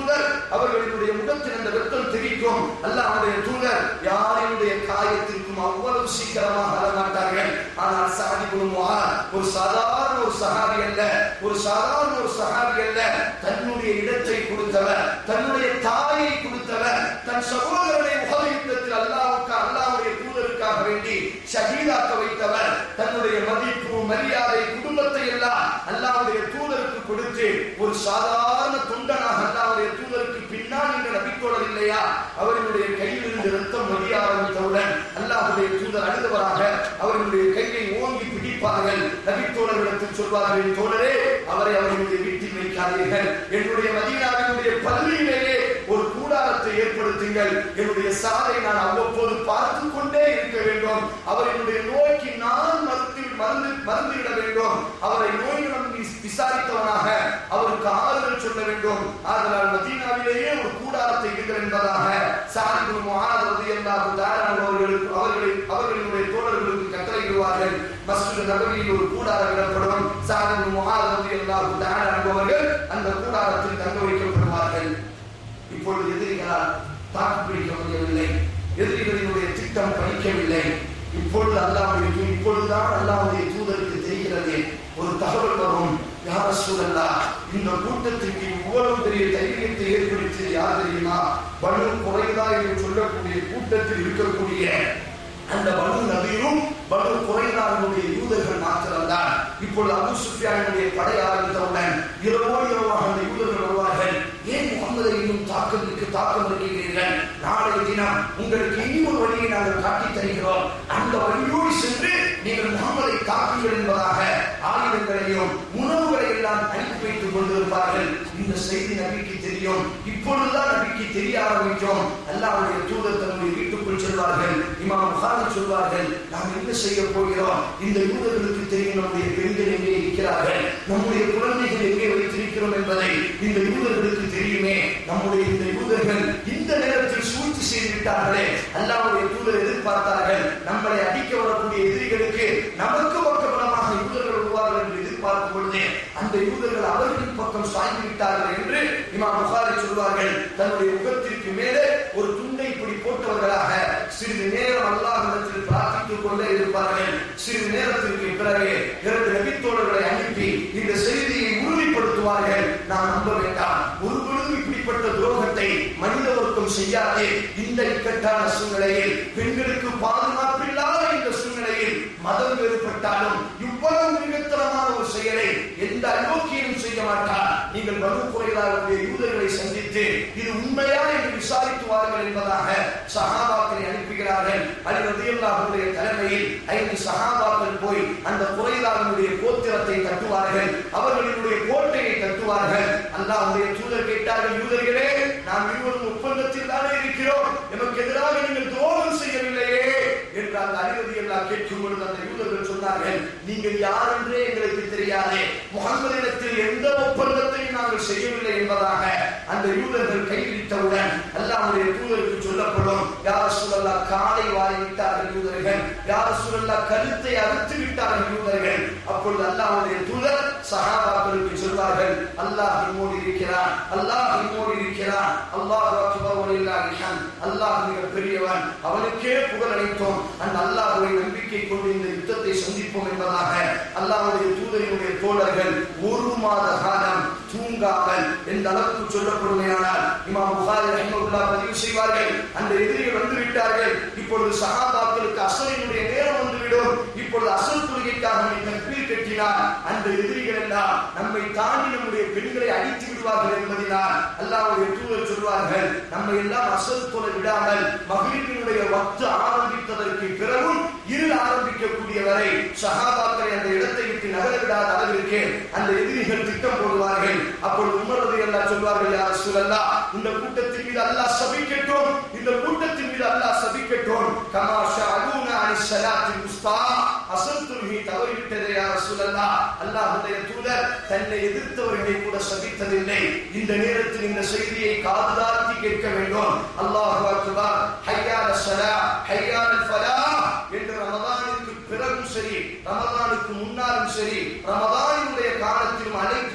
அவர்களுடைய முகத்தில் அந்த ரத்தம் தெரிக்கும். அல்லாஹ்வுடைய தூதர் யாருடைய காயத்திற்கும் அவ்வளவு சீக்கிரமாக வரமாட்டார்கள். ஆனால் சஅத் இப்னு முஆத் ஒரு சாதாரண ஒரு சஹாபி அல்ல, ஒரு சாதாரண ஒரு சஹாபி அல்ல. தன்னுடைய இடத்தை கொடுத்தவர், தன்னுடைய தாயை கொடுத்தவர், தன் சகோதரனை உஹது யுத்தத்தில் அல்லாஹ்வுக்கு அல்லாஹ்வுடைய தூதருக்காக வேண்டி ஷஹீதாக்க வைத்தவர். தன்னுடைய மதிப்பு மரியாதை குடும்பத்தை எல்லாம் அல்லாஹ்வுடைய தூதருக்கு கொடுத்து ஒரு சாதாரண தொண்டனாக அல்லாஹ்வுடைய தூதருக்கு பின்னால் என்ற நபித்தோழர் இல்லையா, அவர்களுடைய கையில் இருந்து ரத்தம் வடிய ஆரம்பித்தவுடன் அல்லாஹ்வுடைய தூதர் அழுதவராக அவர்களுடைய கையை ஓங்கி பிடிப்பார்கள். நபித்தோழர்களிடத்தில் சொல்வார்கள், தோழரே அவரை அவர்களுடைய வீட்டில் வைக்காதீர்கள், என்னுடைய மதீனாவினுடைய பள்ளியிலேயே ஒரு கூடாரத்தை ஏற்படுத்துங்கள், என்னுடைய சாலை நான் அவ்வப்போது பார்த்து கொண்டே இருக்க வேண்டும், அவர்களுடைய நோய்க்கு நான் மருந்து மருந்து மருந்துவிட வேண்டும், அவரை நோயிடம் விசாரித்தவனாக அவருக்கு ஆறுதல் சொல்ல வேண்டும், ஆதலால் மதீனாவிலேயே ஒரு கூடாரத்தை இடுங்கள் என்பதாக சஅத் இப்னு முஆத் ரலியல்லாஹு தஆலா அவர்களுக்கு அவர்களை அவர்களுடைய தோழர்களுக்கு கட்டளையிடுவார்கள். மஸ்ஜித் நபவியில் ஒரு கூடாரம் இடப்படும். சஅத் இப்னு முஆத் ரலியல்லாஹு தஆலா அவர்கள் அந்த கூடாரத்தில் தங்க வைக்கப்படுவார்கள். இப்பொழுது எதிரிகளால் தாக்கு பிடிக்க முடியவில்லை, எதிரிகளினுடைய திட்டம் பணிக்கவில்லை. இப்பொழுது அல்லாஹ்வுடைய இப்பொழுதுதான் அல்லாஹ்வுடைய தூதருக்கு தெரிகிறது, ஒரு தகவல் வரும், யா ரசூலல்லாஹ் இந்த கூட்டத்திற்கு இவ்வளவு பெரிய தைரியத்தை ஏற்படுத்தியது யார் தெரியுமா? பனு குறைதா என்று சொல்லக்கூடிய கூட்டத்தில் இருக்கக்கூடிய அந்த பனு நபீரும் பனு குறைதாவினுடைய யூதர்கள் மாத்திரம்தான். இப்பொழுது அபூ சுஃபியானுடைய படை ஆரம்பித்தவுடன் இரவோடு இரவாக அந்த யூதர்கள் வருவார்கள். ஏன் முகமதை இன்னும் தாக்கத்துக்கு தாக்கம் இருக்கிறீர்கள்? நாளைய தினம் உங்களுக்கு இன்னும் ஒரு வழியை நாங்கள் காட்டித் தருகிறோம், அந்த வழியோடு சென்று நீங்கள் முகமதை தாக்குங்கள் என்பதாக ஆயுதங்களையும் உணவுகளை எல்லாம் அனுப்பி வைத்துக் கொண்டிருப்பார்கள். இந்த செய்தி நபிக்கு தெரியும். இப்பொழுதுதான் நபிக்கு தெரிய ஆரம்பிக்கும். அல்லாஹ்வுடைய தூதர் தன்னுடைய வீட்டுக்குள் செல்வார்கள். இமாம் புகாரி சொல்வார்கள், நாம் என்ன செய்ய போகிறோம்? இந்த யூதர்களுக்கு தெரியும் நம்முடைய பெண்கள் எங்கே இருக்கிறார்கள், நம்முடைய குழந்தைகள் எங்கே வைத்திருக்கிறோம் என்பதை இந்த யூதர்களுக்கு தெரியுமே. நம்முடைய இந்த யூதர்கள் இந்த நேரத்தில் சூழ்ச்சி செய்து விட்டார்களே. அல்லாஹ்வுடைய தூதர் எதிர்பார்த்தார்கள், நம்மளை அடிக்க வரக்கூடிய எதிரிகளுக்கு நமக்கு பக்கபலமாக யூதர்கள் வருவார்கள் என்று எதிர்பார்க்கும் பொழுதே அந்த யூதர்கள் அவர்களின் பக்கம் சாய்ந்து விட்டார்கள் என்று இமாம் புகாரி சொல்வார்கள். தன்னுடைய முகத்திற்கு மேலே ஒரு துண்டை இப்படி போட்டவர்களாக சிறிது நேரம் அல்லாஹ்விடத்தில் பிரார்த்தித்துக் கொண்டே இருப்பார்கள். சிறிது நேரத்திற்கு பிறகு இரண்டு நபித்தோழர்களை அனுப்பி இந்த செய்தியை உறுதிப்படுத்துவார்கள். நாம் நம்ப வேண்டாம், ஒரு பொழுது இப்படிப்பட்ட துரோகத்தை மனித வர்க்கம் செய்யாதே. இந்த இக்கட்டான சூழ்நிலையில், பெண்களுக்கு பாதுகாப்பில்லாத இந்த சூழ்நிலையில் மதம் வேறுபட்டாலும் இவ்வளவு மிகத்தரமான ஒரு செயலை எந்த அயோக்கியனும் செய்ய மாட்டார். நீங்கள் பனு குறைதாவுடைய யூதர்களை சந்தித்து இது உண்மையா என்று விசாரித்து வாருங்கள் என்பதாக சஹாபாக்களை அனுப்புகிறார்கள். அலி ரலியல்லாஹு அன்ஹுடைய தலைமையில் ஐந்து சஹாபாக்கள் போய் அந்த குறைதாவுடைய கோத்திரத்தை தட்டுவார்கள், அவர்களுடைய கோட்டையை தட்டுவார்கள். அல்லாஹ்வுடைய தூதர் கேட்டார்கள், யூதர்களே நாம் இருவரும் ஒப்பந்தத்தில் தானே இருக்கிறோம், நமக்கு எதிராக நீங்கள் துரோகம் செய்யவில்லையே என்று அந்த அலி ரலியல்லாஹு கேட்கும் பொழுது அந்த யூதர்கள் சொன்னார்கள், நீங்கள் யார் என்றே எங்களுக்கு தெரியாதே, முஹம்மதிடத்தில் எந்த ஒப்பந்தத்தையும் நாங்கள் செய்யவில்லை என்பதாக அந்த யூதர்கள் கைவிட்டவுடன் அல்லாஹ்வுடைய தூதருக்கு சொல்லப்படும், யா ரசூலல்லாஹ் காலை வாரி விட்டார்கள் யூதர்கள், யா ரசூலல்லாஹ் கழுத்தை அறுத்து விட்டார்கள் யூதர்கள். அப்பொழுது அல்லாஹ்வுடைய தூதர் சஹாபாக்களுக்கு சொல்வார்கள், அல்லாஹ் நம்மோடு இருக்கிறான், அல்லாஹ் நம்மோடு இருக்கிறான், அல்லாஹ் அக்பர் வலில்லாஹில் ஹம்த், அல்லாஹ் மிக பெரியவன், அவனுக்கே புகழ் அளித்தோம், அந்த அல்லாஹ்வை நம்பிக்கை கொண்டு இந்த யுத்தத்தை சந்திப்போம் என்பதாக அல்லாஹ்வுடைய தூதரினுடைய தோழர்கள் ஒரு மாத காலம் தூங்காமல் எந்த அளவுக்கு சொல்லப்படுமையானால் இமாம் புகாரி ரஹிமஹுல்லாஹ் பதிவு செய்வார்கள், அந்த எதிரிகள் வந்து விட்டார்கள், இப்பொழுது சஹாபாக்களுக்கு அஸ்ரினுடைய நேரம் வந்துவிடும், இப்பொழுது அஸ்ர் தொழுகைக்காக தக்பீர் கட்டினார், அந்த எதிரிகள் எல்லாம் நம்மை தாண்டி நம்முடைய பெண்களை அடித்து விடுவார்கள் என்பதனால் அல்லாஹ்வுடைய தூதர் சொல்வார்கள், நம்மை எல்லாம் அஸ்ர் தொழ விடாமல் மக்ரிபினுடைய வக்த் ஆரம்பித்ததற்கு பிறகும் இருள் ஆரம்பிக்கக்கூடிய வரை சஹாபாக்களை அந்த இடத்தை விட்டு நகர விடாத அளவிற்கு அந்த எதிரிகள் திட்டம் போடுவார்கள். அப்பொழுது உமர் ரலியல்லாஹு சொல்வார்கள், யா ரசூலல்லாஹ் இந்த கூட்டத்தின் மீது அல்லாஹ் சபிக்கட்டும், இந்த கூட்டத்தின் மீது அல்லாஹ் சபிக்கட்டும், கமா ஷஅலூனா அனிஸ் ஸலாத்தில் உஸ்தா, அஸ்ர் தொழுகை தவறிவிட்டதே யா ரசூலல்லாஹ், அல்லாஹ்வுடைய தூதர் தன்னை எதிர்த்தவர்களை கூட சபித்ததில்லை. இந்த நேரத்தில் இந்த செய்தியை காதுதார்த்தி கேட்க வேண்டும். அல்லாஹு அக்பர், ஹய்யா அலஸ் ஸலாஹ், ஹய்யா அல் ஃபலாஹ் என்று ரமதானுக்கு பிறகும் சரி, ரமதானுக்கு முன்னாலும் சரி, ரமதானுடைய காலத்திலும் அழைப்பு கொடுக்கும்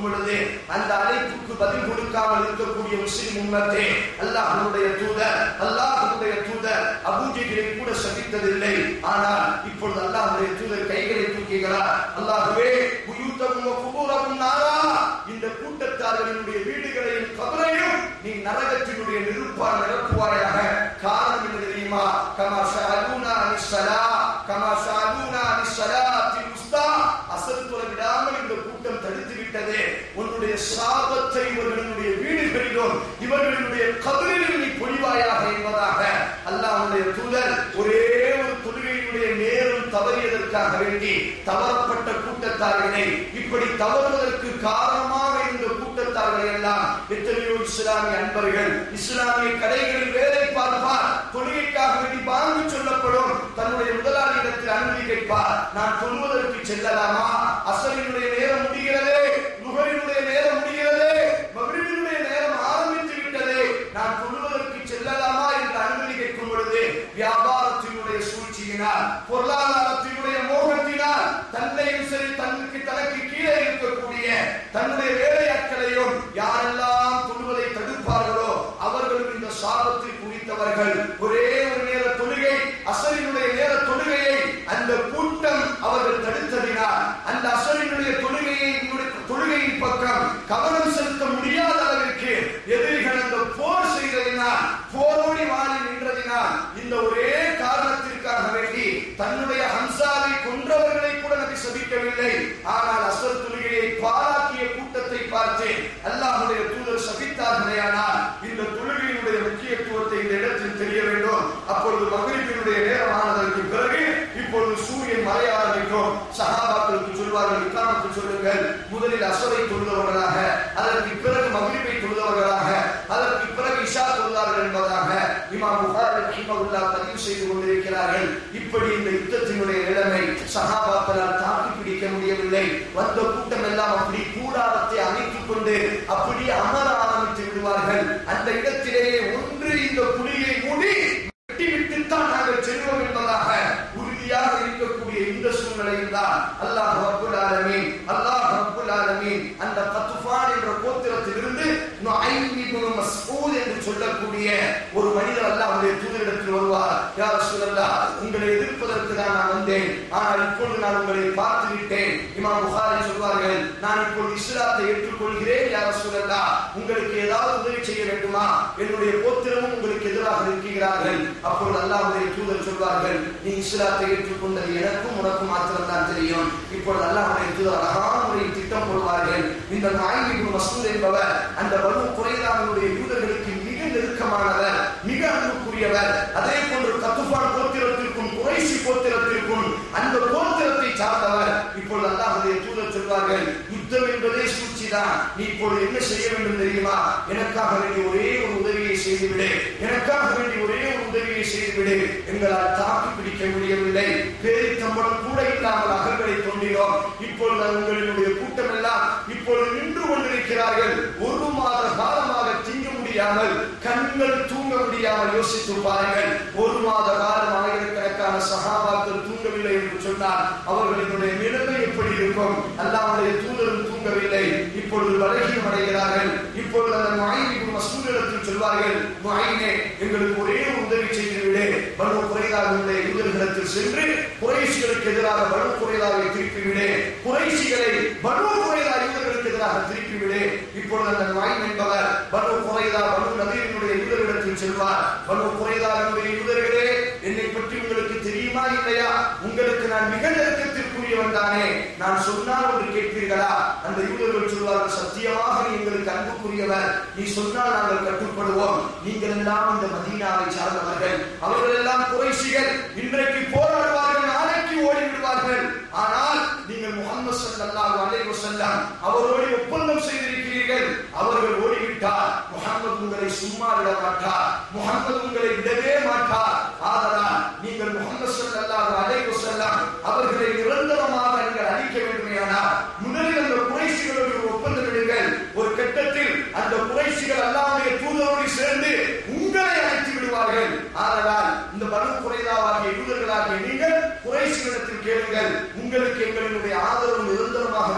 இருக்கும் பொழுது அந்த அழைப்புக்கு பதில் கொடுக்காமல் இருக்கக்கூடிய முஸ்லிம் உம்மத்தே, அல்லாஹ்வுடைய தூதர் அல்லாஹ்வுடைய தூதர் அபூஜஹலை கூட சபித்ததில்லை. ஆனால் இப்பொழுது அல்லாஹ்வுடைய தூதர் கைகளை தூக்குகிறார். அல்லாஹ்வே புயூத்தகும் வ குபூரகும் நாரா, இந்த கூட்டத்தார்களினுடைய வீடுகளையும் கபரையும் நீ நரகத்தினுடைய நெருப்பால் நிரப்புவாயாக. காரணம் என்ன தெரியுமா? கமா ஷஅலூனா அனிஸ்ஸலா கமா ஷஅலூனா அனிஸ்ஸலாத்தில் உஸ்தா, அசர் தொழ விடாமல் இந்த கூட்டம் தடுத்து விட்டது. உன்னுடைய சாபத்தை இவர்களுடைய வீடுகளிலும் இவர்களுடைய கபரிலும் நீ பொழிவாயாக என்பதாக அல்லாஹ்வுடைய தூதர் ஒரே ஒரு தொழுகையினுடைய நேரம் தவறியதற்காக வேண்டி தவறப்பட்ட கூட்டத்தார்களை, இப்படி தவறுவதற்கு காரணமாக இருந்த கூட்டத்தார்களை எல்லாம் எத்தனையோ இஸ்லாமிய அன்பர்கள் இஸ்லாமிய கடைகளில் வேலை பார்ப்பார், தொழுகைக்காக வேண்டி வாங்கி சொல்லப்படும், தன்னுடைய முதலாளியிடத்தில் அனுமதி கேட்பார். நான் தொழுவதற்கு செல்லலாமா? அசரினுடைய நேரம் முடிகிறதே, லுஹரினுடைய நேரம் முடிகிறதே, மக்ரிபினுடைய நேரம் ஆரம்பித்து விட்டதே, நான் தொழுவதற்கு செல்லலாமா என்று அனுமதி கேட்கும் பொழுது வியாபாரத்தினுடைய சூழ்ச்சியினால், பொருளாதாரத்தினுடைய மோகத்தினால், தன்னையும் சரி தனக்கு தனக்கு கீழே இருக்கக்கூடிய தன்னுடைய வேலையாட்களையும் யாரெல்லாம் தொழுவதை தடுப்பார்களோ அவர்களும் இந்த சாபத்தில் குறித்தவர்கள். ஒரே ஒரு நேர தொழுகை, அசரினுடைய நேர தொழுகையை அந்த கூட்டம் அவர்கள் தடுத்ததினால் அந்த அசரினுடைய தொழுகையை தொழுகையின் பக்கம் கவனம் செலுத்த முடியாத அளவிற்கு எதிரிகள் அந்த போர் செய்ததினால், போரோடி வாழி நின்றதினால், இந்த ஒரே காரணத்திற்காக வேண்டி தன்னுடைய ஹம்சாவை கொன்றவர்களை கூட நபி சபிக்கவில்லை. ஆனால் அசர் தொழுகையை பாராட்டிய கூட்டத்தை பார்த்து அல்லாஹ்வுடைய தூதர் சபித்தார்களேயானால் இந்த தொழுகையினுடைய முக்கியத்துவத்தை இந்த இடத்தில் தெரிய வேண்டும். அப்பொழுது மக்ரிபினுடைய நேரமானதற்கு பிறகு இப்பொழுது சூரியன் மறைய ஆரம்பிக்கும். சஹாபாக்களுக்கு சொல்வார்கள், இக்காமத்து சொல்லுங்கள், முதலில் அசரை தொழுதவர்களாக, அதற்கு பிறகு மக்ரிபை தொழுதவர்களாக, அதற்கு பிறகு இஷா தொழுதார்கள் என்பதாக இமாம் புகாரி ரஹிமஹுல்லாஹ் பதிவு செய்து கொண்டிருக்கிறார்கள். இப்படி இந்த யுத்தத்தினுடைய நிலைமை சஹாபாக்களால் தாக்கி பிடிக்க முடியவில்லை. வந்த கூட்டம் எல்லாம் அப்படி கூடாரத்தை அமைத்துக் கொண்டு அப்படி அமர ஆரம்பித்து விடுவார்கள். அந்த இடத்திலேயே ஒன்று இந்த புலியை மூடி வெட்டிவிட்டுத்தான் நாங்கள் செல்வோம் என்பதாக உறுதியாக இருக்கக்கூடிய இந்த சூழ்நிலையில் தான் அல்லாஹ் ரப்புல் ஆலமீன் அல்லாஹ் ரப்புல் ஆலமீன் அந்த கத்ஃபான் என்ற கோத்திரத்திலிருந்து நுஐம் இப்னு மஸ்ஊத் என்று சொல்லக்கூடிய ஒரு மனிதர் அல்லாஹ்வுடைய தூதரிடத்தில் வருவார். யா ரசூலல்லாஹ், உங்களை எதிர்ப்பதற்கு தான் நான் வந்தேன், ஆனால் இப்பொழுது நான் உங்களை பார்த்து விட்டேன். இமாம் புகாரி சொல்வார்கள், நான் இப்பொழுது இஸ்லாத்தை ஏற்றுக்கொள்கிறேன். யா ரசூலல்லாஹ், உங்களுக்கு ஏதாவது உதவி செய்ய வேண்டுமா? என்னுடைய கோத்திரமும் உங்களுக்கு எதிராக இருக்கிறார்கள். அப்பொழுது அல்லாஹ்வுடைய தூதர் சொல்வார்கள், நீ இஸ்லாத்தை ஏற்றுக்கொண்டது எனக்கும் உனக்கும் மாத்திரம் தான் தெரியும். இப்பொழுது அல்லாஹ்வுடைய தூதர் அழகான முறையில் திட்டம் போடுவார்கள். இந்த நுஐம் இப்னு மஸ்ஊத் என்பவர் அந்த பனு குறைலாவினுடைய யூதர்களுக்கு மிக நெருக்கமானவர், மிக அன்புக்குரியவர். அதே போன்று கத்ஃபான் கோத்திரத்திற்கும் குறைஷி கோத்திரத்திற்கும் அந்த கோத்திரத்தை சார்ந்தவர். இப்பொழுது அல்லாஹ்வுடைய தூதர் சொல்வார்கள், யுத்தம் என்பதே சூழ்ச்சிதான், நீ இப்பொழுது என்ன செய்ய வேண்டும் தெரியுமா? எனக்காக வேண்டிய ஒரே ஒரு உதவியை செய்துவிடு, எனக்காக வேண்டிய ஒரே ஒரு உதவியை செய்துவிடு. எங்களால் தாக்கி பிடிக்க முடியவில்லை, பேரித்தம்பளம் கூட இல்லாமல் அகல்களை தோன்றினோம். இப்பொழுது உங்களுடைய கூட்டம் எல்லாம் இப்பொழுது நின்று கொண்டிருக்கிறார்கள். ஒரு மாத காலமாக திங்க முடியாமல், கண்கள் தூங்க முடியாமல் யோசித்து பாருங்கள். ஒரு மாத காலம் ஆயிரக்கணக்கான சஹாபாக்கள் தூங்கவில்லை என்று சொன்னால் அவர்களுடைய நிலைமை எப்படி இருக்கும்? அல்லாஹ்வுடைய தூதரும் தூங்கவில்லை, இப்பொழுது பலகீனம் அடைகிறார்கள். இப்பொழுது அந்த நுஐம் இப்னு மஸ்ஊத் இடத்தில் சொல்வார்கள், நுஐமே, எங்களுக்கு ஒரே ஒரு உதவி செய்துவிடு. பனு குறைலாவினுடைய யூதர்களிடத்தில் சென்று குறைஷிகளுக்கு எதிராக பனு குறைலாவை திருப்பிவிடு, குறைஷிகளை பனு குறைலா யூதர்களுக்கு எதிராக திருப்பிவிடு. இப்பொழுது அந்த நுஐம் என்பவர் பனு குறைலா பனு நதீரினுடைய யூதர்களிடத்தில் செல்வார். பனு குறைலாவினுடைய யூதர்களே, என்னை பற்றி உங்களுக்கு தெரியுமா இல்லையா? உங்களுக்கு நான் மிக நெருக்கத்திற்குரியவன் தானே, நான் சொன்னால் ஒன்று கேட்பீர்களா? அந்த யூதர்கள் சொல்வார்கள், சத்தியமாக நீ எங்களுக்கு அன்புக்குரியவர், நீ சொன்னால் நாங்கள் கட்டுப்படுவோம். நீங்கள் எல்லாம் இந்த மதீனாவை சார்ந்தவர்கள், அவர்கள் எல்லாம் குறைஷிகள், இன்றைக்கு போராடுவார்கள், நாளைக்கு ஓடி விடுவார்கள். ஆனால் நீங்கள் முஹம்மது ஸல்லல்லாஹு அலைஹி வஸல்லம் அவரோடு ஒப்பந்தம் செய்திருக்கிறீர்கள். அவர்கள் ஓடிவிட்டார், முஹம்மது உங்களை சும்மா விட மாட்டார், முஹம்மது உங்களை விடவே மாட்டார். ஆதலால் நீங்கள் முஹம்மது ஸல்லல்லாஹு அலைஹி வஸல்லம் அவர்களை நிரந்தரமாக நீங்கள் அழிக்க வேண்டுமேயானால் முதலில் அந்த குறைஷிகளோடு ஒப்பந்தம் விடுங்கள். ஒரு கட்டத்தில் அந்த குறைஷிகள் அல்லாஹ்வுடைய தூதரோடு சேர்ந்து உங்களை அழைத்து விடுவார்கள். ஆதலால் இந்த பனு குறைலாவாகிய யூதர்களாகிய நீங்கள் குறைஷிகளிடத்தில் கேளுங்கள், உங்களுக்கு எங்களுடைய ஆதரவு நிரந்தரமாக வேண்டுமே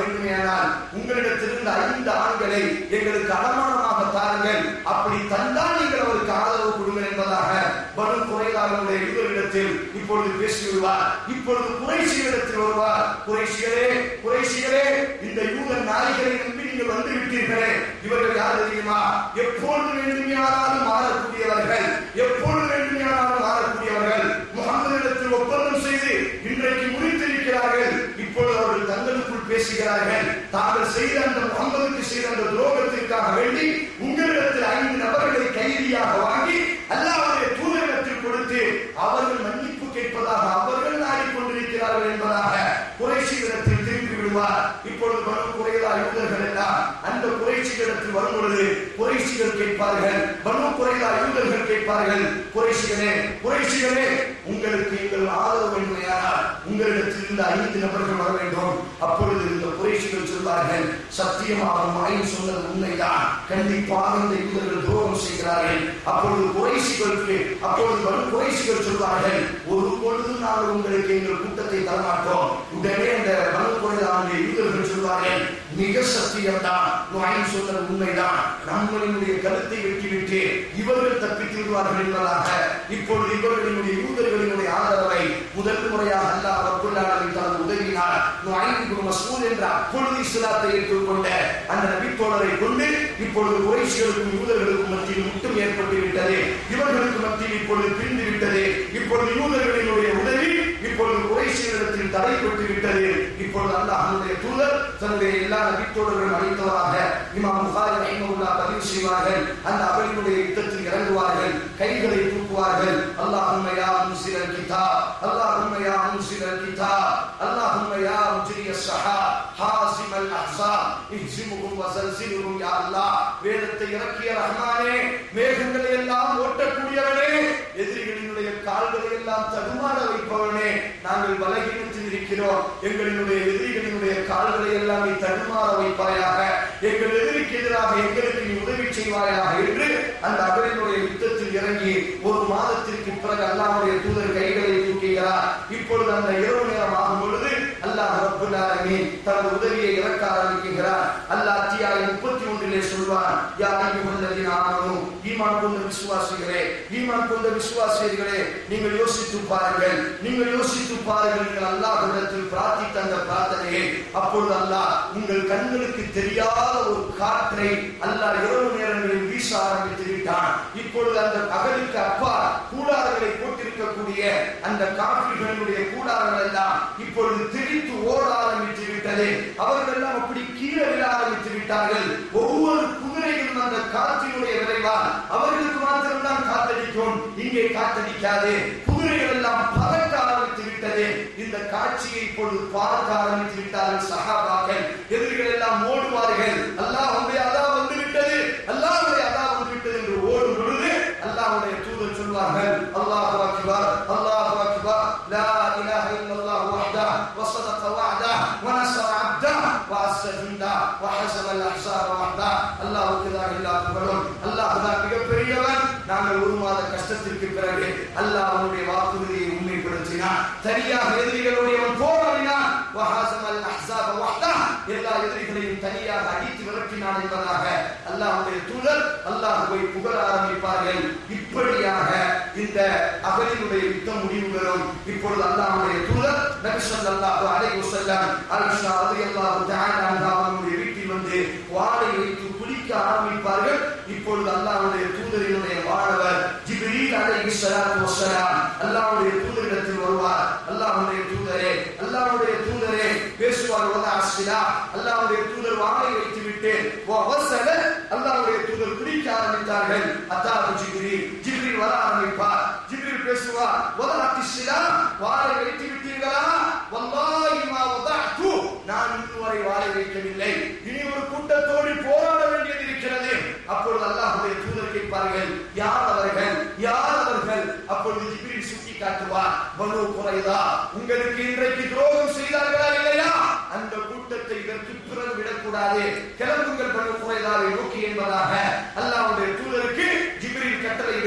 வேண்டுமையானால் உங்களிடத்திலிருந்து ஐந்து ஆண்களை எங்களுக்கு அடமானமாக தாருங்கள், அப்படி தந்தால் நீங்கள் அவருக்கு ஆதரவு கொடுங்கள் என்பதாக பனு குறைலாவுடைய யூதர்களிடத்தில் இப்பொழுது பேசிவிடுவார். இப்பொழுது குறைஷிகளிடத்தில் வருவார். குறைஷிகளே குறைஷிகளே இந்த யூதர் நாய்களை நம்பி நீங்கள் வந்து விட்டீர்களே, இவர்கள் யார் தெரியுமா? எப்பொழுது வேண்டுமையானாலும் மாறக்கூடியவர்கள், எப்பொழுது வேண்டுமையானாலும் மாறக்கூடியவர்கள். முகமதிடத்தில் ஒப்பந்தம் செய்து இன்றைக்கு முடித்திருக்கிறார்கள். இப்பொழுது அவர்கள் தங்களுக்குள் பேசுகிறார்கள், தாங்கள் செய்த அந்த முகமதுக்கு செய்த அந்த துரோகத்திற்காக வேண்டி உங்களிடத்தில் ஐந்து நபர்களை கைதியாக வாங்கி அல்லாஹ்வுடைய தூதரிடத்தில் கொடுத்து அவர்கள் மன்னிப்பு கேட்பதாக அவர்கள் நாடிக்கொண்டிருக்கிறார்கள் என்பதாக குறைஷிகளிடத்தில் திருப்பி விடுவார். இப்பொழுது பனு குறைலா யூதர்கள் எல்லாம் அந்த குறைஷிகளிடத்தில் வரும் பொழுது குறைஷிகள் கேட்பார்கள், பனு குறைலா யூதர்கள் கேட்பார்கள், குறைஷிகளே குறைஷிகளே உங்களுக்கு எங்கள் ஆதரவு வேண்டுமையானால் உங்களிடத்தில் இந்த ஐந்து நபர்கள் வர வேண்டும். அப்பொழுது இந்த குறைஷிகள் சொல்வார்கள், சத்தியமாக மாயின் சொன்னது உண்மைதான், கண்டிப்பாக இந்த யூதர்கள் துரோகம் செய்கிறார்கள். அப்பொழுது குறைஷிகளுக்கு அப்பொழுது பனு குறைஷிகள் சொல்வார்கள், ஒரு பொழுதும் நாங்கள் உங்களுக்கு எங்கள் கூட்டத்தை தரமாட்டோம். உடனே அந்த பனு குறைலாவுடைய யூதர்கள் சொல்வார்கள், மிக சத்தியம்தான், மாயின் சொன்னது உண்மைதான், நம்மளுடைய கருத்தை வெட்டிவிட்டு இவர்கள் தப்பித்து விடுவார்கள் என்பதாக இப்பொழுது இவர்களுடைய யூதர்களினுடைய ஆதரவை முதல் முறையாக அல்லாஹ் ரப்பல் ஆலமீன் தனது உதவினார். நுஐம் இப்னு மஸ்ஊத் என்ற அப்பொழுது இஸ்லாத்தை ஏற்றுக்கொண்ட அந்த நபித்தோழரை கொண்டு இப்பொழுது குறைஷிகளுக்கும் யூதர்களுக்கும் மத்தியில் முட்டும் ஏற்பட்டு விட்டது. இவர்களுக்கு மத்தியில் இப்பொழுது பிரிந்து விட்டது. இப்பொழுது யூதர்களினுடைய உதவி இப்பொழுது குறைஷிகளிடத்தில் தடைப்பட்டு விட்டது. இப்பொழுது அல்லாஹ்வுடைய தூதர் தன்னுடைய எல்லா நபித்தோழர்களும் அழைத்தவராக இமாம் புகாரி ரஹிமஹுல்லாஹ் பதிவு செய்வார்கள். அந்த அவர்களுடைய யுத்தத்தில் இறங்குவார்கள், கைகளை தூக்குவார்கள். அல்லாஹும்ம யா முன்சிலல் கிதாப், அல்லாஹும்ம யா முன்சிலல் கிதாப், அல்லாஹும்ம யா முஜ்ரியஸ் ஸஹாப், ஹாஸிமல் அஹ்ஸாப், இஹ்ஸிமுஹும் வஸல்ஸிலுஹும். யா அல்லாஹ், வேதத்தை இறக்கிய ரஹ்மானே, மேகங்களை எல்லாம் ஓட்டக்கூடியவனே, எதிரிகளினுடைய கால்களை எல்லாம் தடுமாற வைப்பவனே, நாங்கள் பலகீனத்தில் இருக்கிறோம், எங்களினுடைய எதிரிகளினுடைய கால்களை எல்லாம் நீ தடுமாற வைப்பாயாக, எங்கள் எதிரிக்கு எதிராக எங்களுக்கு நீ உதவி செய்வாயாக என்று அந்த அவரினுடைய யுத்தத்தில் இறங்கி ஒரு மாதத்திற்கு பிறகு அல்லாஹ்வுடைய தூதர் கைகளை தூக்குகிறார். இப்பொழுது அந்த இரவு நேரம் ஆகும் பொழுது அல்லாஹ் ரப்பல் ஆலமீன் தனது உதவியை இறக்க ஆரம்பிக்கிறார். அல்லாஹ் அத்தியாயம் முப்பத்தி ஒன்றிலே சொல்வான், யா அய்யுஹல்லதீன ஆமனூ, ஈமான் கொண்ட விசுவாசிகளே, ஈமான் கொண்ட விசுவாசிகளே, நீங்கள் யோசித்து பாருங்கள், நீங்கள் யோசித்து பாருங்கள், நீங்கள் அல்லாஹ்விடத்தில் பிரார்த்தித்த அந்த பிரார்த்தனையை அப்பொழுது அல்லாஹ் உங்கள் கண்களுக்கு தெரியாத ஒரு காற்றை அல்லாஹ் இரவு நேரங்களில் வீச ஆரம்பித்து விட்டான். இப்பொழுது அந்த பகலுக்கு அப்பா கூடாரங்களை போட்டிருக்கக்கூடிய அந்த காஃபிர்களுடைய கூடாரங்கள் எல்லாம் இப்பொழுது திரித்து ஓட ஆரம்பித்து விட்டது. அவர்கள் எல்லாம் அப்படி கீழே விழ ஆரம்பித்து விட்டார்கள். ஒவ்வொரு குதிரைகளும் அந்த காற்றினுடைய விரைவால் அவர்களுக்கு மாத்திரம்தான் காத்தடிக்கும், இங்கே காத்தடிக்காது. குதிரைகள் எல்லாம் பறக்க ஆரம்பித்து விட்டது. இந்த காட்சியை இப்பொழுது பார்க்க ஆரம்பித்து விட்டார்கள் சஹாபாக்கள். எதிரிகள் எல்லாம் ஓடுவார்கள், அல்லாஹ்வுடைய அதாப் வந்து விட்டது, அல்லாஹ்வுடைய அதாப் வந்து விட்டது என்று ஓடும் பொழுது அல்லாஹ்வுடைய தூதர் சொல்வார்கள், அல்லாஹு அக்பர், அல்லாஹு அக்பர், லா இலாஹ இல்லல்லாஹு வஹ்தஹு வஸதக வஅதஹு வனஸர அப்தஹு வஅஸ்ஸ ஜுந்தஹு வஹஸமல் அஹ்ஸாப வஹ்தஹு. அல்லாஹ்வுக்கு தான் எல்லா புகழும், அல்லாஹ் தான் மிகப்பெரியவன். நாங்கள் ஒரு மாத கஷ்டத்திற்கு பிறகு அல்லாஹ் அவனுடைய வாக்குறுதியை உண்மைப்படுத்தினான். தனியாக எதிரிகளுடைய போராடினான். வஹஸமல் அஹ்ஸாப வஹ்தஹு, எல்லா எதிரிகளையும் தனியாக அடித்து விரட்டினான் என்பதாக அல்லாஹ்வுடைய தூதர் அல்லாஹ்வை புகழ ஆரம்பிப்பார்கள். இப்படியாக இந்த அகலினுடைய யுத்தம் முடிவு பெறும். இப்பொழுது அல்லாஹ்வுடைய தூதர் நபி ஸல்லல்லாஹு அலைஹி வஸல்லம் ஆயிஷா ரலியல்லாஹு தஆலா அன்ஹாவுடைய வீட்டில் வந்து வாளை வைத்து குளிக்க ஆரம்பிப்பார்கள். இப்பொழுது அல்லாஹ்வுடைய தூதரினுடைய வானவர் ஜிப்ரீல் அலைஹிஸ்ஸலாத்து வஸ்ஸலாம் அல்லாஹ்வுடைய தூதரிடத்தில் வருவார். அல்லாஹ்வுடைய தூதரே, அல்லாஹ்வுடைய தூதரே பேசுவார். வதா அஸ்ஸலா, அல்லாஹ்வுடைய தூதர் வாளை வைத்து விட்டு வஸல, அல்லாஹ்வுடைய தூதர் குளிக்க ஆரம்பித்தார்கள். அத்தாஹு ஜிப்ரீல், ஜிப்ரீல் வர ஆரம்பிப்பார். ஜிப்ரீல் பேசுவார். வதா அஸ்ஸலா, வாளை வைத்து விட்டீர்களா? வல்லாஹி மா வதஅது, நான் இதுவரை வாளை வைக்கவில்லை, இனி ஒரு கூட்டத்தோடு போராட வேண்டியது இருக்கிறது. அப்பொழுது அல்லாஹ்வுடைய தூதர் கேட்பார்கள், யார் அவர்கள், யார் அவர்கள்? அப்பொழுது ஜிப்ரீல் சுட்டி காட்டுவார், பனு குறைலா உங்களுக்கு இன்றைக்கு துரோகம் செய்தார்களா இல்லையா? அந்த கூட்டத்தை இதற்கு பிறகு விடக்கூடாது, கிளம்புங்கள் பனு குறைலாவை நோக்கி என்பதாக அல்லாஹ்வுடைய தூதருக்கு ஜிப்ரீல் கட்டளையிடுவார்.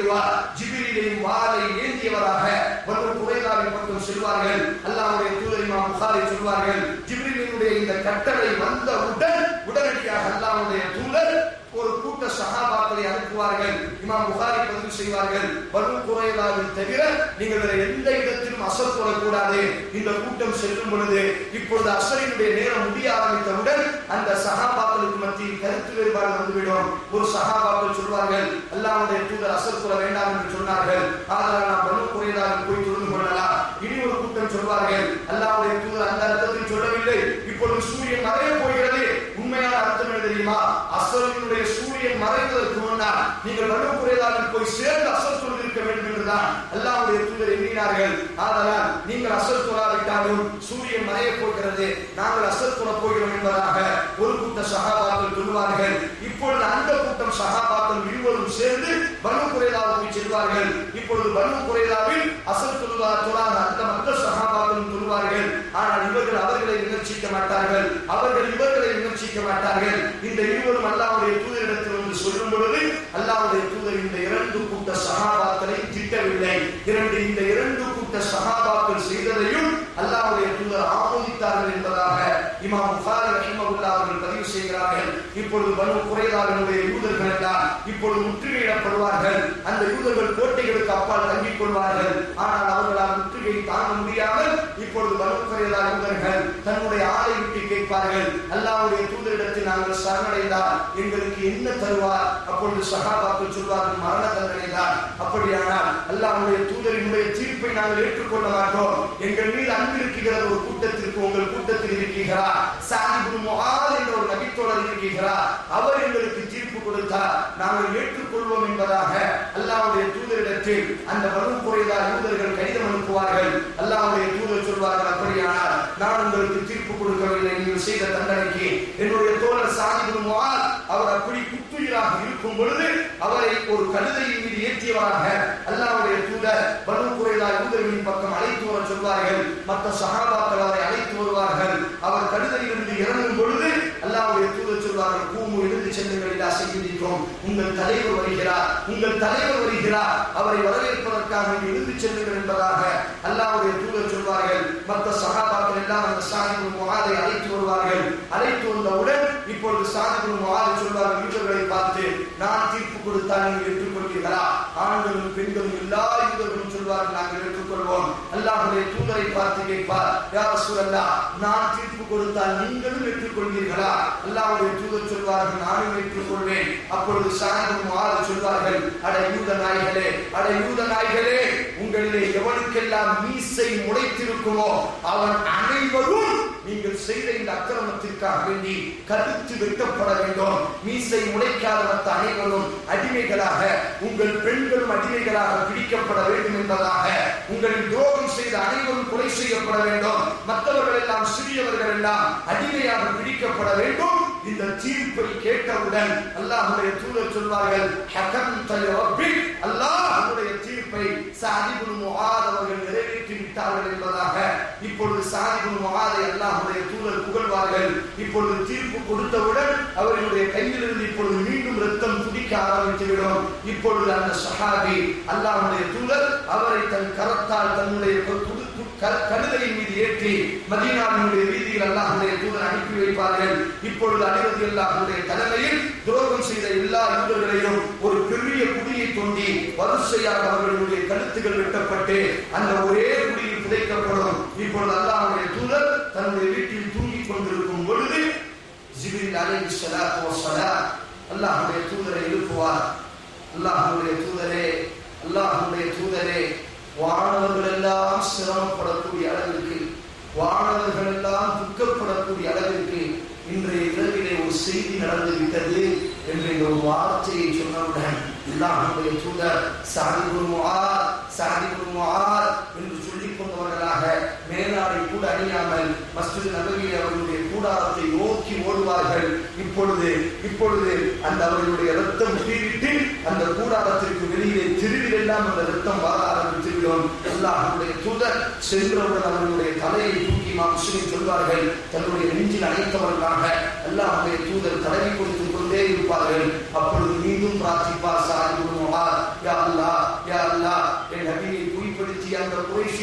செய்வார். ஜிப்ரீலையும் வாளை ஏந்தியவராக பனு குறைலாவின் பக்கம் செல்வார்கள். அல்லாஹ்வுடைய தூதர் இமாம் புகாரி சொல்வார்கள், ஜிப்ரீலினுடைய இந்த கட்டளை வந்தவுடன் உடனடியாக அல்லாஹ்வுடைய தூதர் ஒரு கூட்ட சஹாபாக்களை அனுப்புவார்கள். இமாம் புகாரி பதிவு செய்வார்கள், பனு குறைலாவில் தவிர நீங்கள் வேற எந்த இடத்திலும் அசர் தொழக்கூடாது. இந்த கூட்டம் செல்லும் பொழுது இப்பொழுது அசரினுடைய நேரம் முடிய ஆரம்பித்தவுடன் அந்த சஹாபாக்களுக்கு மத்தியில் கருத்து வேறுபாடு வந்துவிடும். ஒரு சஹாபாக்கள் சொல்வார்கள், அல்லாஹ்வுடைய தூதர் அசர் தொழ வேண்டாம் என்று சொன்னார்கள், அதனால் நாம் பனு குறைலாவில் போய் தொழுது கொள்ளலாம். இனி ஒரு கூட்டம் சொல்வார்கள், அல்லாஹ்வுடைய தூதர் அந்த அர்த்தத்தில் சொல்லவில்லை, இப்பொழுது சூரியன் மறைய போகிறது. உண்மையான அர்த்தம் என்ன தெரியுமா? அசரினுடைய சூரியன் மறைவதற்கு முன்னால் நீங்கள் பனு குறைலாவில் போய் சேர்ந்து அசர் தொழுதிருக்க வேண்டும் என்றுதான் அல்லாஹ்வுடைய தூதர் எண்ணினார்கள். ஆதலால் நீங்கள் அசர் தொழாவிட்டாலும் சூரியன் மறைய போகிறது, நாங்கள் அசர் தொழ போகிறோம் என்பதாக ஒரு கூட்ட சஹாபாக்கள் சொல்வார்கள். இப்பொழுது அந்த கூட்டம் சஹாபாக்கள் இருவரும் சேர்ந்து பனு குறைலாவுக்கு செல்வார்கள். இப்பொழுது பனு குறைலாவில் அசர் தொழுவா தொழாத அந்த மற்ற சஹாபாக்களும் சொல்வார்கள். ஆனால் இவர்கள் அவர்களை விமர்சிக்க மாட்டார்கள், அவர்கள் இவர்களை விமர்சிக்க மாட்டார்கள். இந்த இருவரும் அல்லாஹ்வுடைய தூதரிடத்தில் வந்து சொல்லும் பொழுது அல்லாஹ்வுடைய தூதர் இந்த இரண்டு கூட்ட சஹாபாக்களை திட்டவில்லை. இரண்டு இந்த இரண்டு கூட்ட சஹாபாக்கள் செய்ததையும் அல்லாஹ்வுடைய தூதர் ஆமோதித்தார்கள் என்பதாக இமாம் புகாரி ரஹிமஹுல்லாஹ் அவர்கள் பதிவு செய்கிறார்கள். இப்பொழுது பனு குறைலாவினுடைய யூதர்கள் எல்லாம் இப்பொழுது முற்றுகையிடப்படுவார்கள். அந்த யூதர்கள் கோட்டைகளுக்கு அப்பால் தங்கிக் கொள்வார்கள். ஆனால் அவர்களால் முற்றுகை தாங்க முடியாமல் இப்பொழுது பனு குறைலா யூதர்கள் தன்னுடைய ஆளை விட்டு கேட்பார்கள், அல்லாஹ்வுடைய தூதரிடத்தில் நாங்கள் சரணடைந்தால் எங்களுக்கு என்ன தருவார்? அப்பொழுது சஹாபாக்கள் சொல்வார்கள், மரண தண்டனை தான். அப்படியானால் அல்லாஹ்வுடைய தூதரினுடைய தீர்ப்பை நாங்கள் ஏற்றுக்கொள்ள மாட்டோம். எங்கள் மீது அன்பு இருக்கிற ஒரு கூட்டத்திற்கு உங்கள் கூட்டத்தில் இருக்கிறார், சஅத் இப்னு முஆத் என்ற ஒரு நபித்தோழர் இருக்கிறார், அவர் எங்களுக்கு தீர்ப்பு கொடுத்தார், நாங்கள் ஏற்றுக்கொள்வோம் என்பதாக அல்லாஹ்வுடைய தூதரிடத்தில் அந்த பனு குறைலா யூதர்கள் கடிதம் அனுப்புவார்கள். அல்லாஹ்வுடைய தூதர் சொல்வார்கள், அப்படியானால் நான் உங்களுக்கு தீர்ப்பு கொடுக்கவில்லை, நீங்கள் செய்த தண்டனைக்கு என்னுடைய தோழர் சஅத் இப்னு முஆத் அவர் அப்படி குத்துயிராக இருக்கும் பொழுது அவரை ஒரு கழுதையின் மீது ஏற்றியவராக அல்லாஹ்வுடைய தூதர் பனு குறைலா யூதர்களின் பக்கம் அழைத்து வர சொல்வார்கள். மற்ற சஹாபாக்கள் அவரை அழைத்து வருவார்கள். அவர் கழுதையிலிருந்து இறங்கும் பொழுது அல்லாஹ்வுடைய தூதர் சொல்வார்கள், கூமு எழுந்து செல்லுங்கள், இல்லா செய்திருக்கிறோம், உங்கள் தலைவர் வருகிறார், உங்கள் தலைவர் வருகிறார், அவரை வரவேற்பதற்காக எழுந்து செல்லுங்கள் என்பதாக அல்லாஹ்வுடைய தூதர் சொல்வார்கள். மற்ற சஹாபாக்கள் எல்லாம் அந்த சஅத் இப்னு முஆதை அழைத்து வருவார்கள். அழைத்து வந்தவுடன் இப்பொழுது சஅத் இப்னு முஆத் சொல்வார்கள் யூதர்களை பார்த்து, நான் தீர்ப்பு கொடுத்தால் நீங்கள் ஏற்றுக்கொள்வீர்களா? ஆண்களும் பெண்களும் எல்லா யூதர்களும் சொல்வார்கள், நாங்கள் ஏற்றுக்கொள்வோம். அல்லாஹ்வுடைய தூதரை பார்த்து கேட்பார், யா ரசூலல்லாஹ், நான் தீர்ப்பு கொடுத்தால் நீங்களும் ஏற்றுக்கொள்வீர்களா? அல்லாஹ்வுடைய தூதர் சொல்வார்கள், நானும் ஏற்றுக்கொள்வேன். அப்பொழுது சஅத் இப்னு முஆத் சொல்வார்கள், அட யூத நாய்களே, அட யூத நாய்களே, உங்களிலே எவனுக்கெல்லாம் மீசை முளைத்திருக்குமோ அவன் அனைவரும் நீங்கள் செய்த இந்த அக்கிரமத்திற்காக வேண்டி கருத்து வெட்டப்பட வேண்டும். மீசை முளைக்காத மற்ற அனைவரும் அடிமைகளாக, உங்கள் பெண்களும் அடிமைகளாக பிடிக்கப்பட வேண்டும் என்பதாக, உங்களின் துரோகம் செய்த அனைவரும் கொலை செய்யப்பட வேண்டும், மற்றவர்கள் எல்லாம் சிறியவர்கள் எல்லாம் அடிமையாக பிடிக்கப்பட வேண்டும். இந்த தீர்ப்பை கேட்டவுடன் அல்லாஹ்வுடைய தூதர் சொல்வார்கள், ஹகம்த லிரப்பிக், அல்லாஹ்வுடைய தீர்ப்பை சஅத் இப்னு முஆத் அவர்கள் நிறைவேற்றி விட்டார்கள் என்பதாக இப்பொழுது சஅத் இப்னு முஆதை அல்லாஹ்வுடைய தூதர் புகழ்வார்கள். இப்பொழுது தீர்ப்பு கொடுத்தவுடன் அவர்களுடைய கையிலிருந்து இப்பொழுது மீண்டும் ரத்தம் துடிக்க ஆரம்பித்துவிடும். இப்பொழுது அந்த சஹாபி அல்லாஹ்வுடைய தூதர் அவரை தன் கரத்தால் தன்னுடைய கழுதையின் மீது ஏற்றி மதீனாவினுடைய வீதியில் அல்லாஹ்வுடைய தூதர் அனுப்பி வைப்பார்கள். இப்பொழுது அலி ரலியல்லாஹுடைய தலைமையில் துரோகம் செய்த எல்லா யூதர்களையும் ஒரு பெரிய குழியை தோண்டி வரிசையாக அவர்களுடைய கழுத்துகள் வெட்டப்பட்டு அந்த ஒரே குழியில் புதைக்கப்படும். இப்பொழுது அல்லாஹ்வுடைய தூதர் தன்னுடைய வீட்டில் தூங்கிக் கொண்டிருக்கும் பொழுது ஜிப்ரீல் அலைஹிஸ்ஸலாத்து வஸ்ஸலாம் அல்லாஹ்வுடைய தூதரை எழுப்புவார். அல்லாஹ்வுடைய தூதரே, அல்லாஹ்வுடைய தூதரே, வானவர்கள் எல்லாம் சிரமப்படக்கூடிய அளவிற்கு, வானவர்கள் எல்லாம் துக்கப்படக்கூடிய அளவிற்கு இன்றைய இரவிலே ஒரு செய்தி நடந்துவிட்டது என்ற ஒரு வார்த்தையை சொன்னவுடன் அல்லாஹ்வுடைய தூதர் சஅத் இப்னு முஆத், சஅத் இப்னு முஆத் என்று சொல்லிக் கொண்டவர்களாக மேலாடை கூட அணியாமல் மஸ்ஜித் நபவியில் அவர்களுடைய கூடாரத்தை நோக்கி ஓடுவார்கள். இப்பொழுது இப்பொழுது அந்த அவர்களுடைய ரத்தம் தீவிட்டு அந்த கூடாரத்திற்கு வெளியே திருவில் எல்லாம் அந்த ரத்தம் வர ஆரம்பித்துவிடும். அல்லாஹ்வுடைய தூதர் சென்றவுடன் அவர்களுடைய தலையை தூக்கி முஸ்லிம் சொல்வார்கள், தன்னுடைய நெஞ்சில் அணைத்தவர்களாக அல்லாஹ்வுடைய தூதர் தடவி கொடுத்துக் கொண்டே இருப்பார்கள். அப்பொழுது மீண்டும் பிரார்த்திப்பார், சஅத் இப்னு முஆத், யா அல்லாஹ்,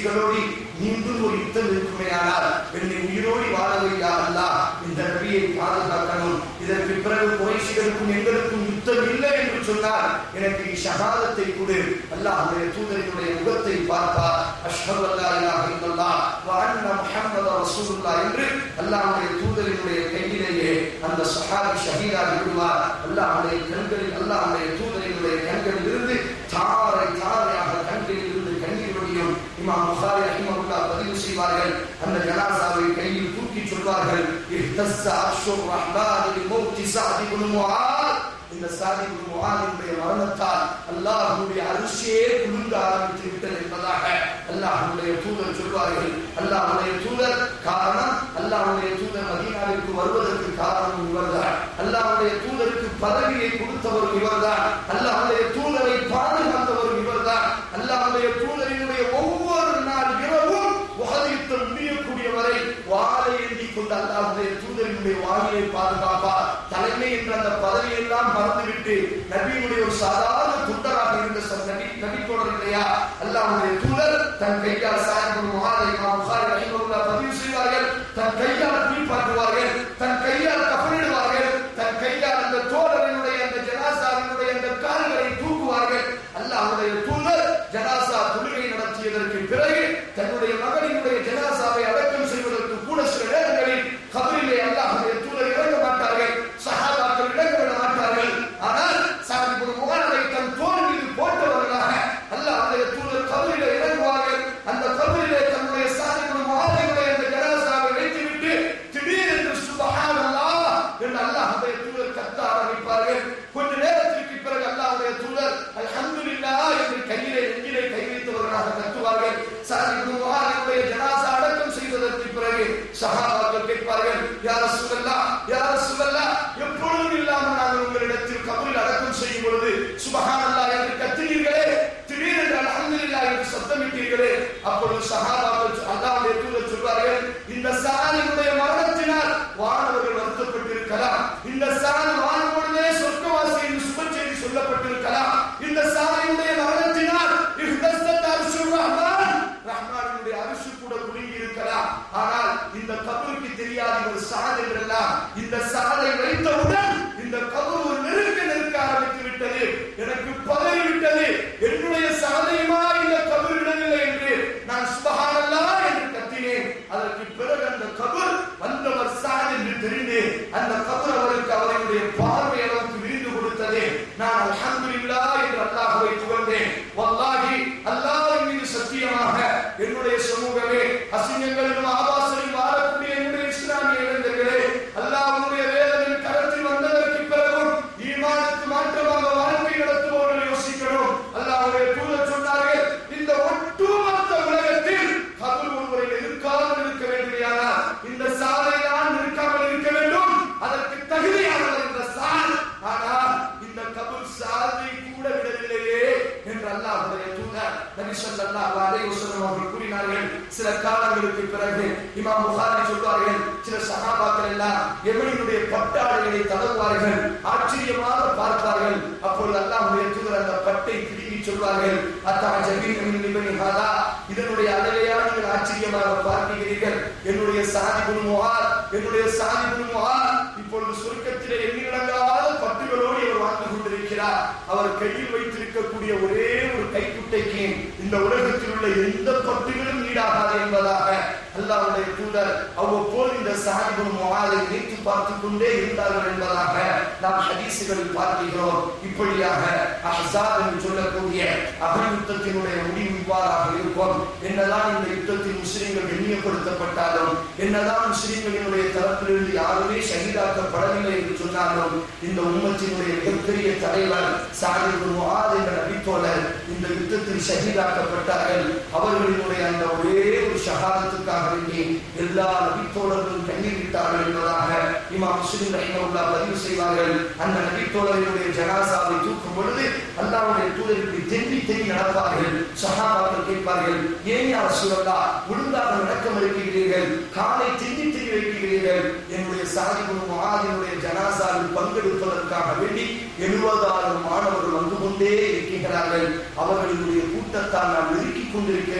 குறைஷிகளோடு மீண்டும் ஒரு யுத்தம் இருக்குமேயானால் என்னை உயிரோடி வாழ வையா அல்லாஹ் இந்த நபியை பாதுகாக்கணும். இதற்கு பிறகு குறைஷிகளுக்கும் எங்களுக்கும் யுத்தம் இல்லை என்று சொன்னால் எனக்கு ஷஹாதத்தை கொடு. அல்லாஹ்வுடைய தூதரினுடைய முகத்தை பார்ப்பார். அஷ்ஹது அல்லா இலாஹ இல்லல்லாஹ் வ அன்ன முஹம்மத ரசூலுல்லாஹ் என்று அல்லாஹ்வுடைய தூதரினுடைய கையிலேயே அந்த சஹாபி ஷஹீதாகி விடுவார். அல்லாஹ்வுடைய கண்களில் அல்லாஹ்வுடைய தூதரினுடைய கண்களில் இருந்து தாரை தாரையாக கண்களில் இருந்து கண்ணீர் வடியும். இமாம் புகாரி ரஹிமஹுல்லாஹ் பதிவு செய்வார்கள். அந்த ஜனாசாவை கையில் தூக்கி சொல்வார்கள், இஹ்தஸ்ஸ அர்ஷுர் ரஹ்மான் லிமௌத்தி ஸஅத் இப்னு முஆத். இந்த ஸஅத் இப்னு முஆதினுடைய மரணத்தால் அல்லாஹ்வுடைய அரிஷே குலுங்க ஆரம்பித்து விட்டது என்பதாக அல்லாஹ்வுடைய தூதர் சொல்வார்கள். அல்லாஹ்வுடைய தூதர் காரணம், அல்லாஹ்வுடைய தூதர் மதீனாவிற்கு வருவதற்கு காரணம் இவர்தான். அல்லாஹ்வுடைய தூதருக்கு பதவியை கொடுத்தவர் இவர்தான். அல்லாஹ்வுடைய தூதரை பாதுகாத்தவர் இவர்தான். அல்லாஹ்வுடைய தூதரினுடைய ஒவ்வொரு நாள் இரவும் உஹதில் முடியக்கூடியவரை வாளை ஏந்தி கொண்டு அல்லாஹ்வுடைய தூதரினுடைய வாயை பாதுகாப்பார். தலைமை என்ற அந்த பதவியெல்லாம் மறந்துவிட்டு நபியினுடைய ஒரு சாதாரண துண்டராக இருந்த நபி நபி தொடர் இல்லையா, அல்லாஹ்வுடைய தூதர் தன் கையால் சாயபுல் முஆதை இமாம் புகாரி ரஹிமஹுல்லாஹ் பதிவு செய்வார்கள். தன் கையால் குளிப்பாட்டுவார்கள், தன் கையால் கஃனிடுவார்கள், தன் கையால் அந்த தோழரினுடைய அந்த ஜனாசாவினுடைய அந்த கால்களை தூக்குவார்கள். அல்லாஹ்வுடைய தூதர் ஜனாசா தொழுகை நடத்தியதற்கு பிறகு தன்னுடைய மகனினுடைய ஜனாசாவை அடக்கம் செய்வதற்கு கூட சில நேரங்களில் கபரிலே அல்லாஹ்வுடைய தூதர் இறங்க மாட்டார்கள், சஹாபாக்கள் இறங்க விட மாட்டார்கள். ஆனால் ஸஅத் இப்னு முஆதை தன் தோள் மீது போட்டவர்களாக அல்லாஹ்வுடைய தூதர் கபரிலே இறங்குவார்கள். அந்த கபரிலே தன்னுடைய ஸஅத் இப்னு முஆதையுடைய அந்த ஜனாசாவை வைத்துவிட்டு திடீரென்று சுப்ஹானல்லாஹ் என்று அல்லாஹ்வுடைய தூதர் கத்த ஆரம்பிப்பார்கள். கொஞ்ச நேரத்திற்கு பிறகு அல்லாஹ்வுடைய தூதர் அல்ஹம்துலில்லாஹ் என்று கையிலே நெஞ்சிலே கை வைத்தவர்களாக கத்துவார்கள். ஸஅத் இப்னு முஆதையுடைய ஜனாசா அடக்கம் செய்ததற்கு பிறகு சஹாபாக்கள் கேட்பார்கள், யா ரசூலல்லாஹ் யா ரசூலல்லாஹ், எப்பொழுதும் இல்லாமல் நாங்கள் உங்களிடத்தில் கபரில் அடக்கம் செய்யும் பொழுது சுப்ஹானல்லாஹ் என்று கத்தினீர்களே, திடீரென்று அல்ஹம்துலில்லாஹ் என்று சத்தமிட்டீர்களே. அப்பொழுது சஹாபாக்கள் அல்லாஹ்வுடைய தூதர் சொல்வார்கள், இந்த ஸஅதினுடைய மரணத்தினால் வானவர்கள் வருத்தப்பட்டிருக்கலாம், இந்த ஸஅத் வாழும் பொழுதே சொர்க்கவாசி என்று சுப செய்தி சொல்லப்பட்டிருக்கலாம், இந்த ஸஅதினுடைய மரணத்தினால் இஹ்தஸ்ஸத் அர்ஷுர் ரஹ்மான், ரஹ்மானுடைய அரிசி கூட குலுங்கி இருக்கலாம். ஆனால் இந்த கபருக்கு தெரியாது இவர் ஸஅத் என்றெல்லாம். இந்த ஸஅதை வைத்தவுடன் இந்த கபர் ஒரு நெருக்க நெருக்க ஆரம்பித்து விட்டது. எனக்கு பதறி விட்டது, என்னுடைய ஸஅதையுமா இந்த கபர் விடவில்லை என்று நான் சுப்ஹானல்லாஹ் என்று கத்தினேன். அதற்கு பிறகு அந்த கபர் வந்தவர் ஸஅத் என்று தெரிந்து அந்த கபர் அவருக்கு அவருடைய பார்வை அளவுக்கு விரிந்து கொடுத்தது. நான் அல்ஹம்துலில்லாஹ் என்று அல்லாஹ்வை புகழ்ந்தேன். வல்லாஹி அல்லாஹ்வின் மீது சத்தியமாக என்னுடைய சமூகமே, அசிங்கங்களிலும் ஆபாசங்களிலும் வாழக்கூடிய என்னுடைய இஸ்லாமிய இளைஞர்களே, அல்லாஹ்வுடைய வேதத்தின் கரத்தில் வந்ததற்கு பிறகும் ஈமானுக்கு மாற்றமாக வாழ்க்கை நடத்துபவர்கள் யோசிக்கணும். அல்லாஹ்வுடைய தூதர் சொன்னார்கள், இந்த ஒட்டுமொத்த உலகத்தில் கபர் ஒருவரை எதிர்க்காமல் இருக்க வேண்டுமையானால் இந்த ஸஅதை தான் இருக்காமல் இருக்க வேண்டும். அதற்கு தகுதியானவர் இந்த ஸஅத். ஆனால் இந்த கபர் ஸஅதை கூட விடவில்லையே என்று அல்லாஹ்வுடைய தூதர் நபி ஸல்லல்லாஹு அலைஹி வஸல்லம் அவர்கள் கூறினார்கள். சில காலங்களுக்கு பிறகு இமாம் புகாரி சொல்வார்கள், சில சஹாபாக்கள் எல்லாம் எவனினுடைய பட்டாடைகளை தடவுவார்கள், ஆச்சரியமாக பார்ப்பார்கள். அப்பொழுது அல்லாஹ்வுடைய தூதர் அந்த பட்டை திரும்பி சொல்வார்கள், அத்தா ஜபீன் மின் இப்னி ஹாதா, இதனுடைய அளவையா நீங்கள் ஆச்சரியமாக பார்க்கிறீர்கள். என்னுடைய ஸஅத் இப்னு முஆத், என்னுடைய ஸஅத் இப்னு முஆத் இப்பொழுது சொர்க்கத்திலே எண்ணிலடங்காத பட்டுகளோடு அவர் வாழ்ந்து கொண்டிருக்கிறார். அவர் கையில் வைத்திருக்கக்கூடிய ஒரே ஒரு கைக்குட்டைக்கு இந்த உலகத்தில் உள்ள எந்த பட்டுகளும் ஈடாகாது என்பதாக அல்லாஹ்வுடைய தூதர் அவ்வப்போது இந்த ஸஅத் இப்னு முஆதை நினைத்து பார்த்துக் கொண்டே இருந்தார்கள் என்பதாக நாம் ஹதீஸுகளில் பார்க்கிறோம். இப்படியாக அஹ்ஸாப் என்று சொல்லக்கூடிய அஹ்ல் யுத்தத்தினுடைய முடிவு இவ்வாறாக இருக்கும். என்னதான் இந்த யுத்தத்தில் முஸ்லிம்கள் கண்ணியப்படுத்தப்பட்டாலும், என்னதான் முஸ்லிம்களினுடைய தரப்பிலிருந்து யாருமே ஷஹீதாக்கப்படவில்லை என்று சொன்னாலும், இந்த உம்மத்தினுடைய மிகப்பெரிய தலைவர் ஸஅத் இப்னு முஆத் என்ற நபித்தோழர் இந்த யுத்தத்தில் ஷஹீதாக்கப்பட்டார்கள். அவர்களினுடைய அந்த ஒரே ஒரு ஷஹாதத்துக்காக வேண்டி எல்லா நபித்தோழர்களும் கண்ணீர் விட்டார்கள் என்பதாக இமாம் முஸ்லிம் ரஹிமஹுல்லாஹ் பதிவு செய்வார்கள். அந்த நபித்தோழரினுடைய ஜனாசாவை தூக்கும் பொழுது அல்லாஹ்வுடைய தூதர் இப்படி தென்னி தென்னி நடப்பார்கள். சஹாபாக்கள் கேட்பார்கள், ஏன் யா ரசூலல்லாஹ் ஒழுங்காக நடக்க மறுக்கிறீர்கள், காலை தென்னி தென்னி வைக்கிறீர்கள்? என்னுடைய ஸஅத் இப்னு முஆதினுடைய ஜனாசாவில் பங்கெடுப்பதற்காக வேண்டி எழுபதாயிரம் மாணவர்கள் வந்து கொண்டே இருக்கிறார்கள். அவர்களுடைய கூட்டத்தால் நான் நெருக்கிக் கொண்டிருக்கிறேன் என்பதாக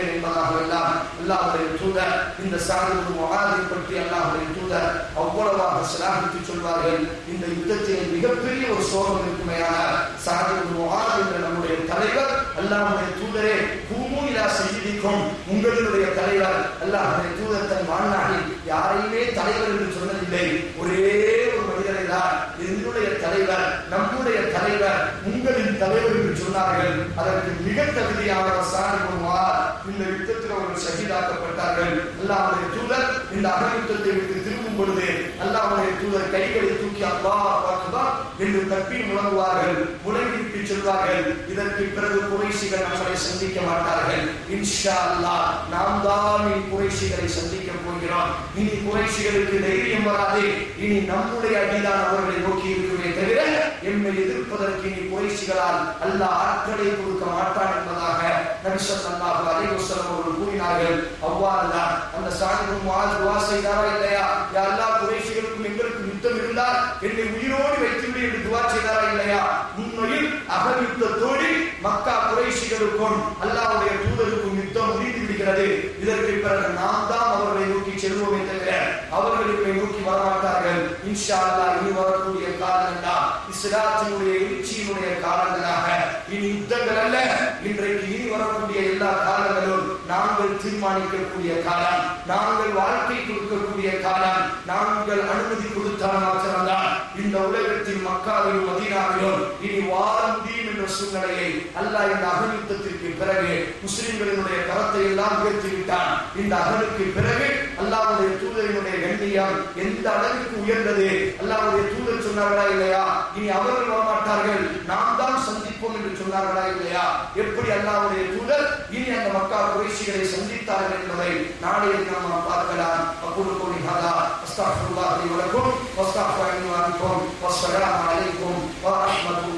என்பதாக அல்லாஹ்வுடைய தூதர் இந்த சஅத் இப்னு முஆதை பற்றி அல்லாஹ்வுடைய தூதர் அவ்வளவாக சிலாகித்து சொல்வார்கள். இந்த யுத்தத்தில் மிகப்பெரிய ஒரு சோகம் இருக்குமையானால் சஅத் இப்னு முஆத் என்ற நம்முடைய தலைவர் அல்லாஹ்வுடைய தூதரே கூமு இலா சய்யிதிக்கும், உங்களுடைய தலைவர் அல்லாஹ்வுடைய தூதர் தன் வாழ்நாளில் யாரையுமே தலைவர் என்று சொன்னதில்லை. ஒரே ஒரு மனிதரை தான் என்னுடைய தலைவர், நம்முடைய தலைவர், உங்களின் தலைவர் என்று சொன்னார்கள். அதற்கு மிக தகுதியான சஅத் இப்னு முஆத் இந்த யுத்தத்தில் அவர்கள் ஷஹீதாக்கப்பட்டார்கள். அல்லாஹ்வுடைய தூதர் இந்த அகல் யுத்தத்தை விட்டு திரும்பும் பொழுது அல்லாஹ்வுடைய தூதர் கைகளை தூக்கி அல்லாஹ் அக்பர் என்று தக்பீர் முழங்குவார்கள், முழங்கிவிட்டு சொல்வார்கள், இதற்கு பிறகு குறைஷிகள் நம்மளை சந்திக்க மாட்டார்கள். இன்ஷா அல்லாஹ் நாம் தான் குறைஷிகளை சந்திக்க போகிறோம். இனி குறைஷிகளுக்கு தைரியம் வராது. இனி நம்முடைய அடிதான் அவர்களை நோக்கி இருக்குமே தவிர எம்மை எதிர்ப்பதற்கு இனி குறைஷிகளால் அல்லாஹ் ஆற்றலை கொடுக்க மாட்டான் என்பதாக நபி ஸல்லல்லாஹு அலைஹி வஸல்லம் அவர்கள் கூறினார்கள். அவ்வாறுதான் அந்த சஅத் இப்னு முஆத் துஆ செய்தாரா இல்லையா? யா அல்லாஹ் குறைஷிகளுக்கும் எங்களுக்கும் யுத்தம் இருந்தால் என்னை உயிரோடு வைத்துவிடு என்று துஆ செய்தாரா இல்லையா? உண்மையில் அகல் யுத்தத்தோடு மக்கா குறைஷிகளுக்கும் அல்லாஹ்வுடைய தூதருக்கும் யுத்தம் முடிந்து விடுகிறது. இதற்கு பிறகு நாம் தான் அவர்களை நோக்கி செல்வோமே தவிர அவர்களை நோக்கி வரமாட்டார்கள். இன்ஷா அல்லாஹ் இனி வரக்கூடிய காலங்கள்லாம் இஸ்லாத்தினுடைய எழுச்சியினுடைய காலங்களாக இனி யுத்தங்கள் அல்ல, இன்றைக்கு இனி வரக்கூடிய எல்லா காலங்களும் நாங்கள் தீர்மானிக்கக்கூடிய காலம், நாங்கள் வாழ்க்கை கொடுக்கக்கூடிய காலம். நாங்கள் அனுமதி கொடுத்தால் மாத்திரம்தான் இந்த உலகத்தில் மக்காவிலும் மதீனாவிலும் இனி வாழ முடியும் என்ற சூழ்நிலையை அல்லாஹ் இந்த அகல் யுத்தத்திற்கு பிறகு முஸ்லிம்களினுடைய கரத்தை எல்லாம் உயர்த்திவிட்டான். இந்த அகலுக்கு பிறகு அல்லாஹ்வுடைய தூதரினுடைய கண்ணியம் எந்த அளவுக்கு உயர்ந்தது. அல்லாஹ்வுடைய தூதர் சொன்னார்களா இல்லையா? இனி அவர்கள் வரமாட்டார்கள், நாம் தான் சந்திப்போம் என்று சொன்னார்களா இல்லையா? எப்படி அல்லாஹ்வுடைய தூதர் இனி அந்த மக்கா குறைஷிகளை சந்தித்தார்கள் என்பதை நாளைய தினம் நாம் பார்க்கலாம். அக்கூலு கௌலி ஹாதா அஸ்தக்ஃபிருல்லாஹி வ லக்கும் வஸ்தக்ஃபிரு அன்ஹு வ அன்கும் வஸ்ஸலாமு அலைக்கும் வ ரஹ்மத்துல்லாஹி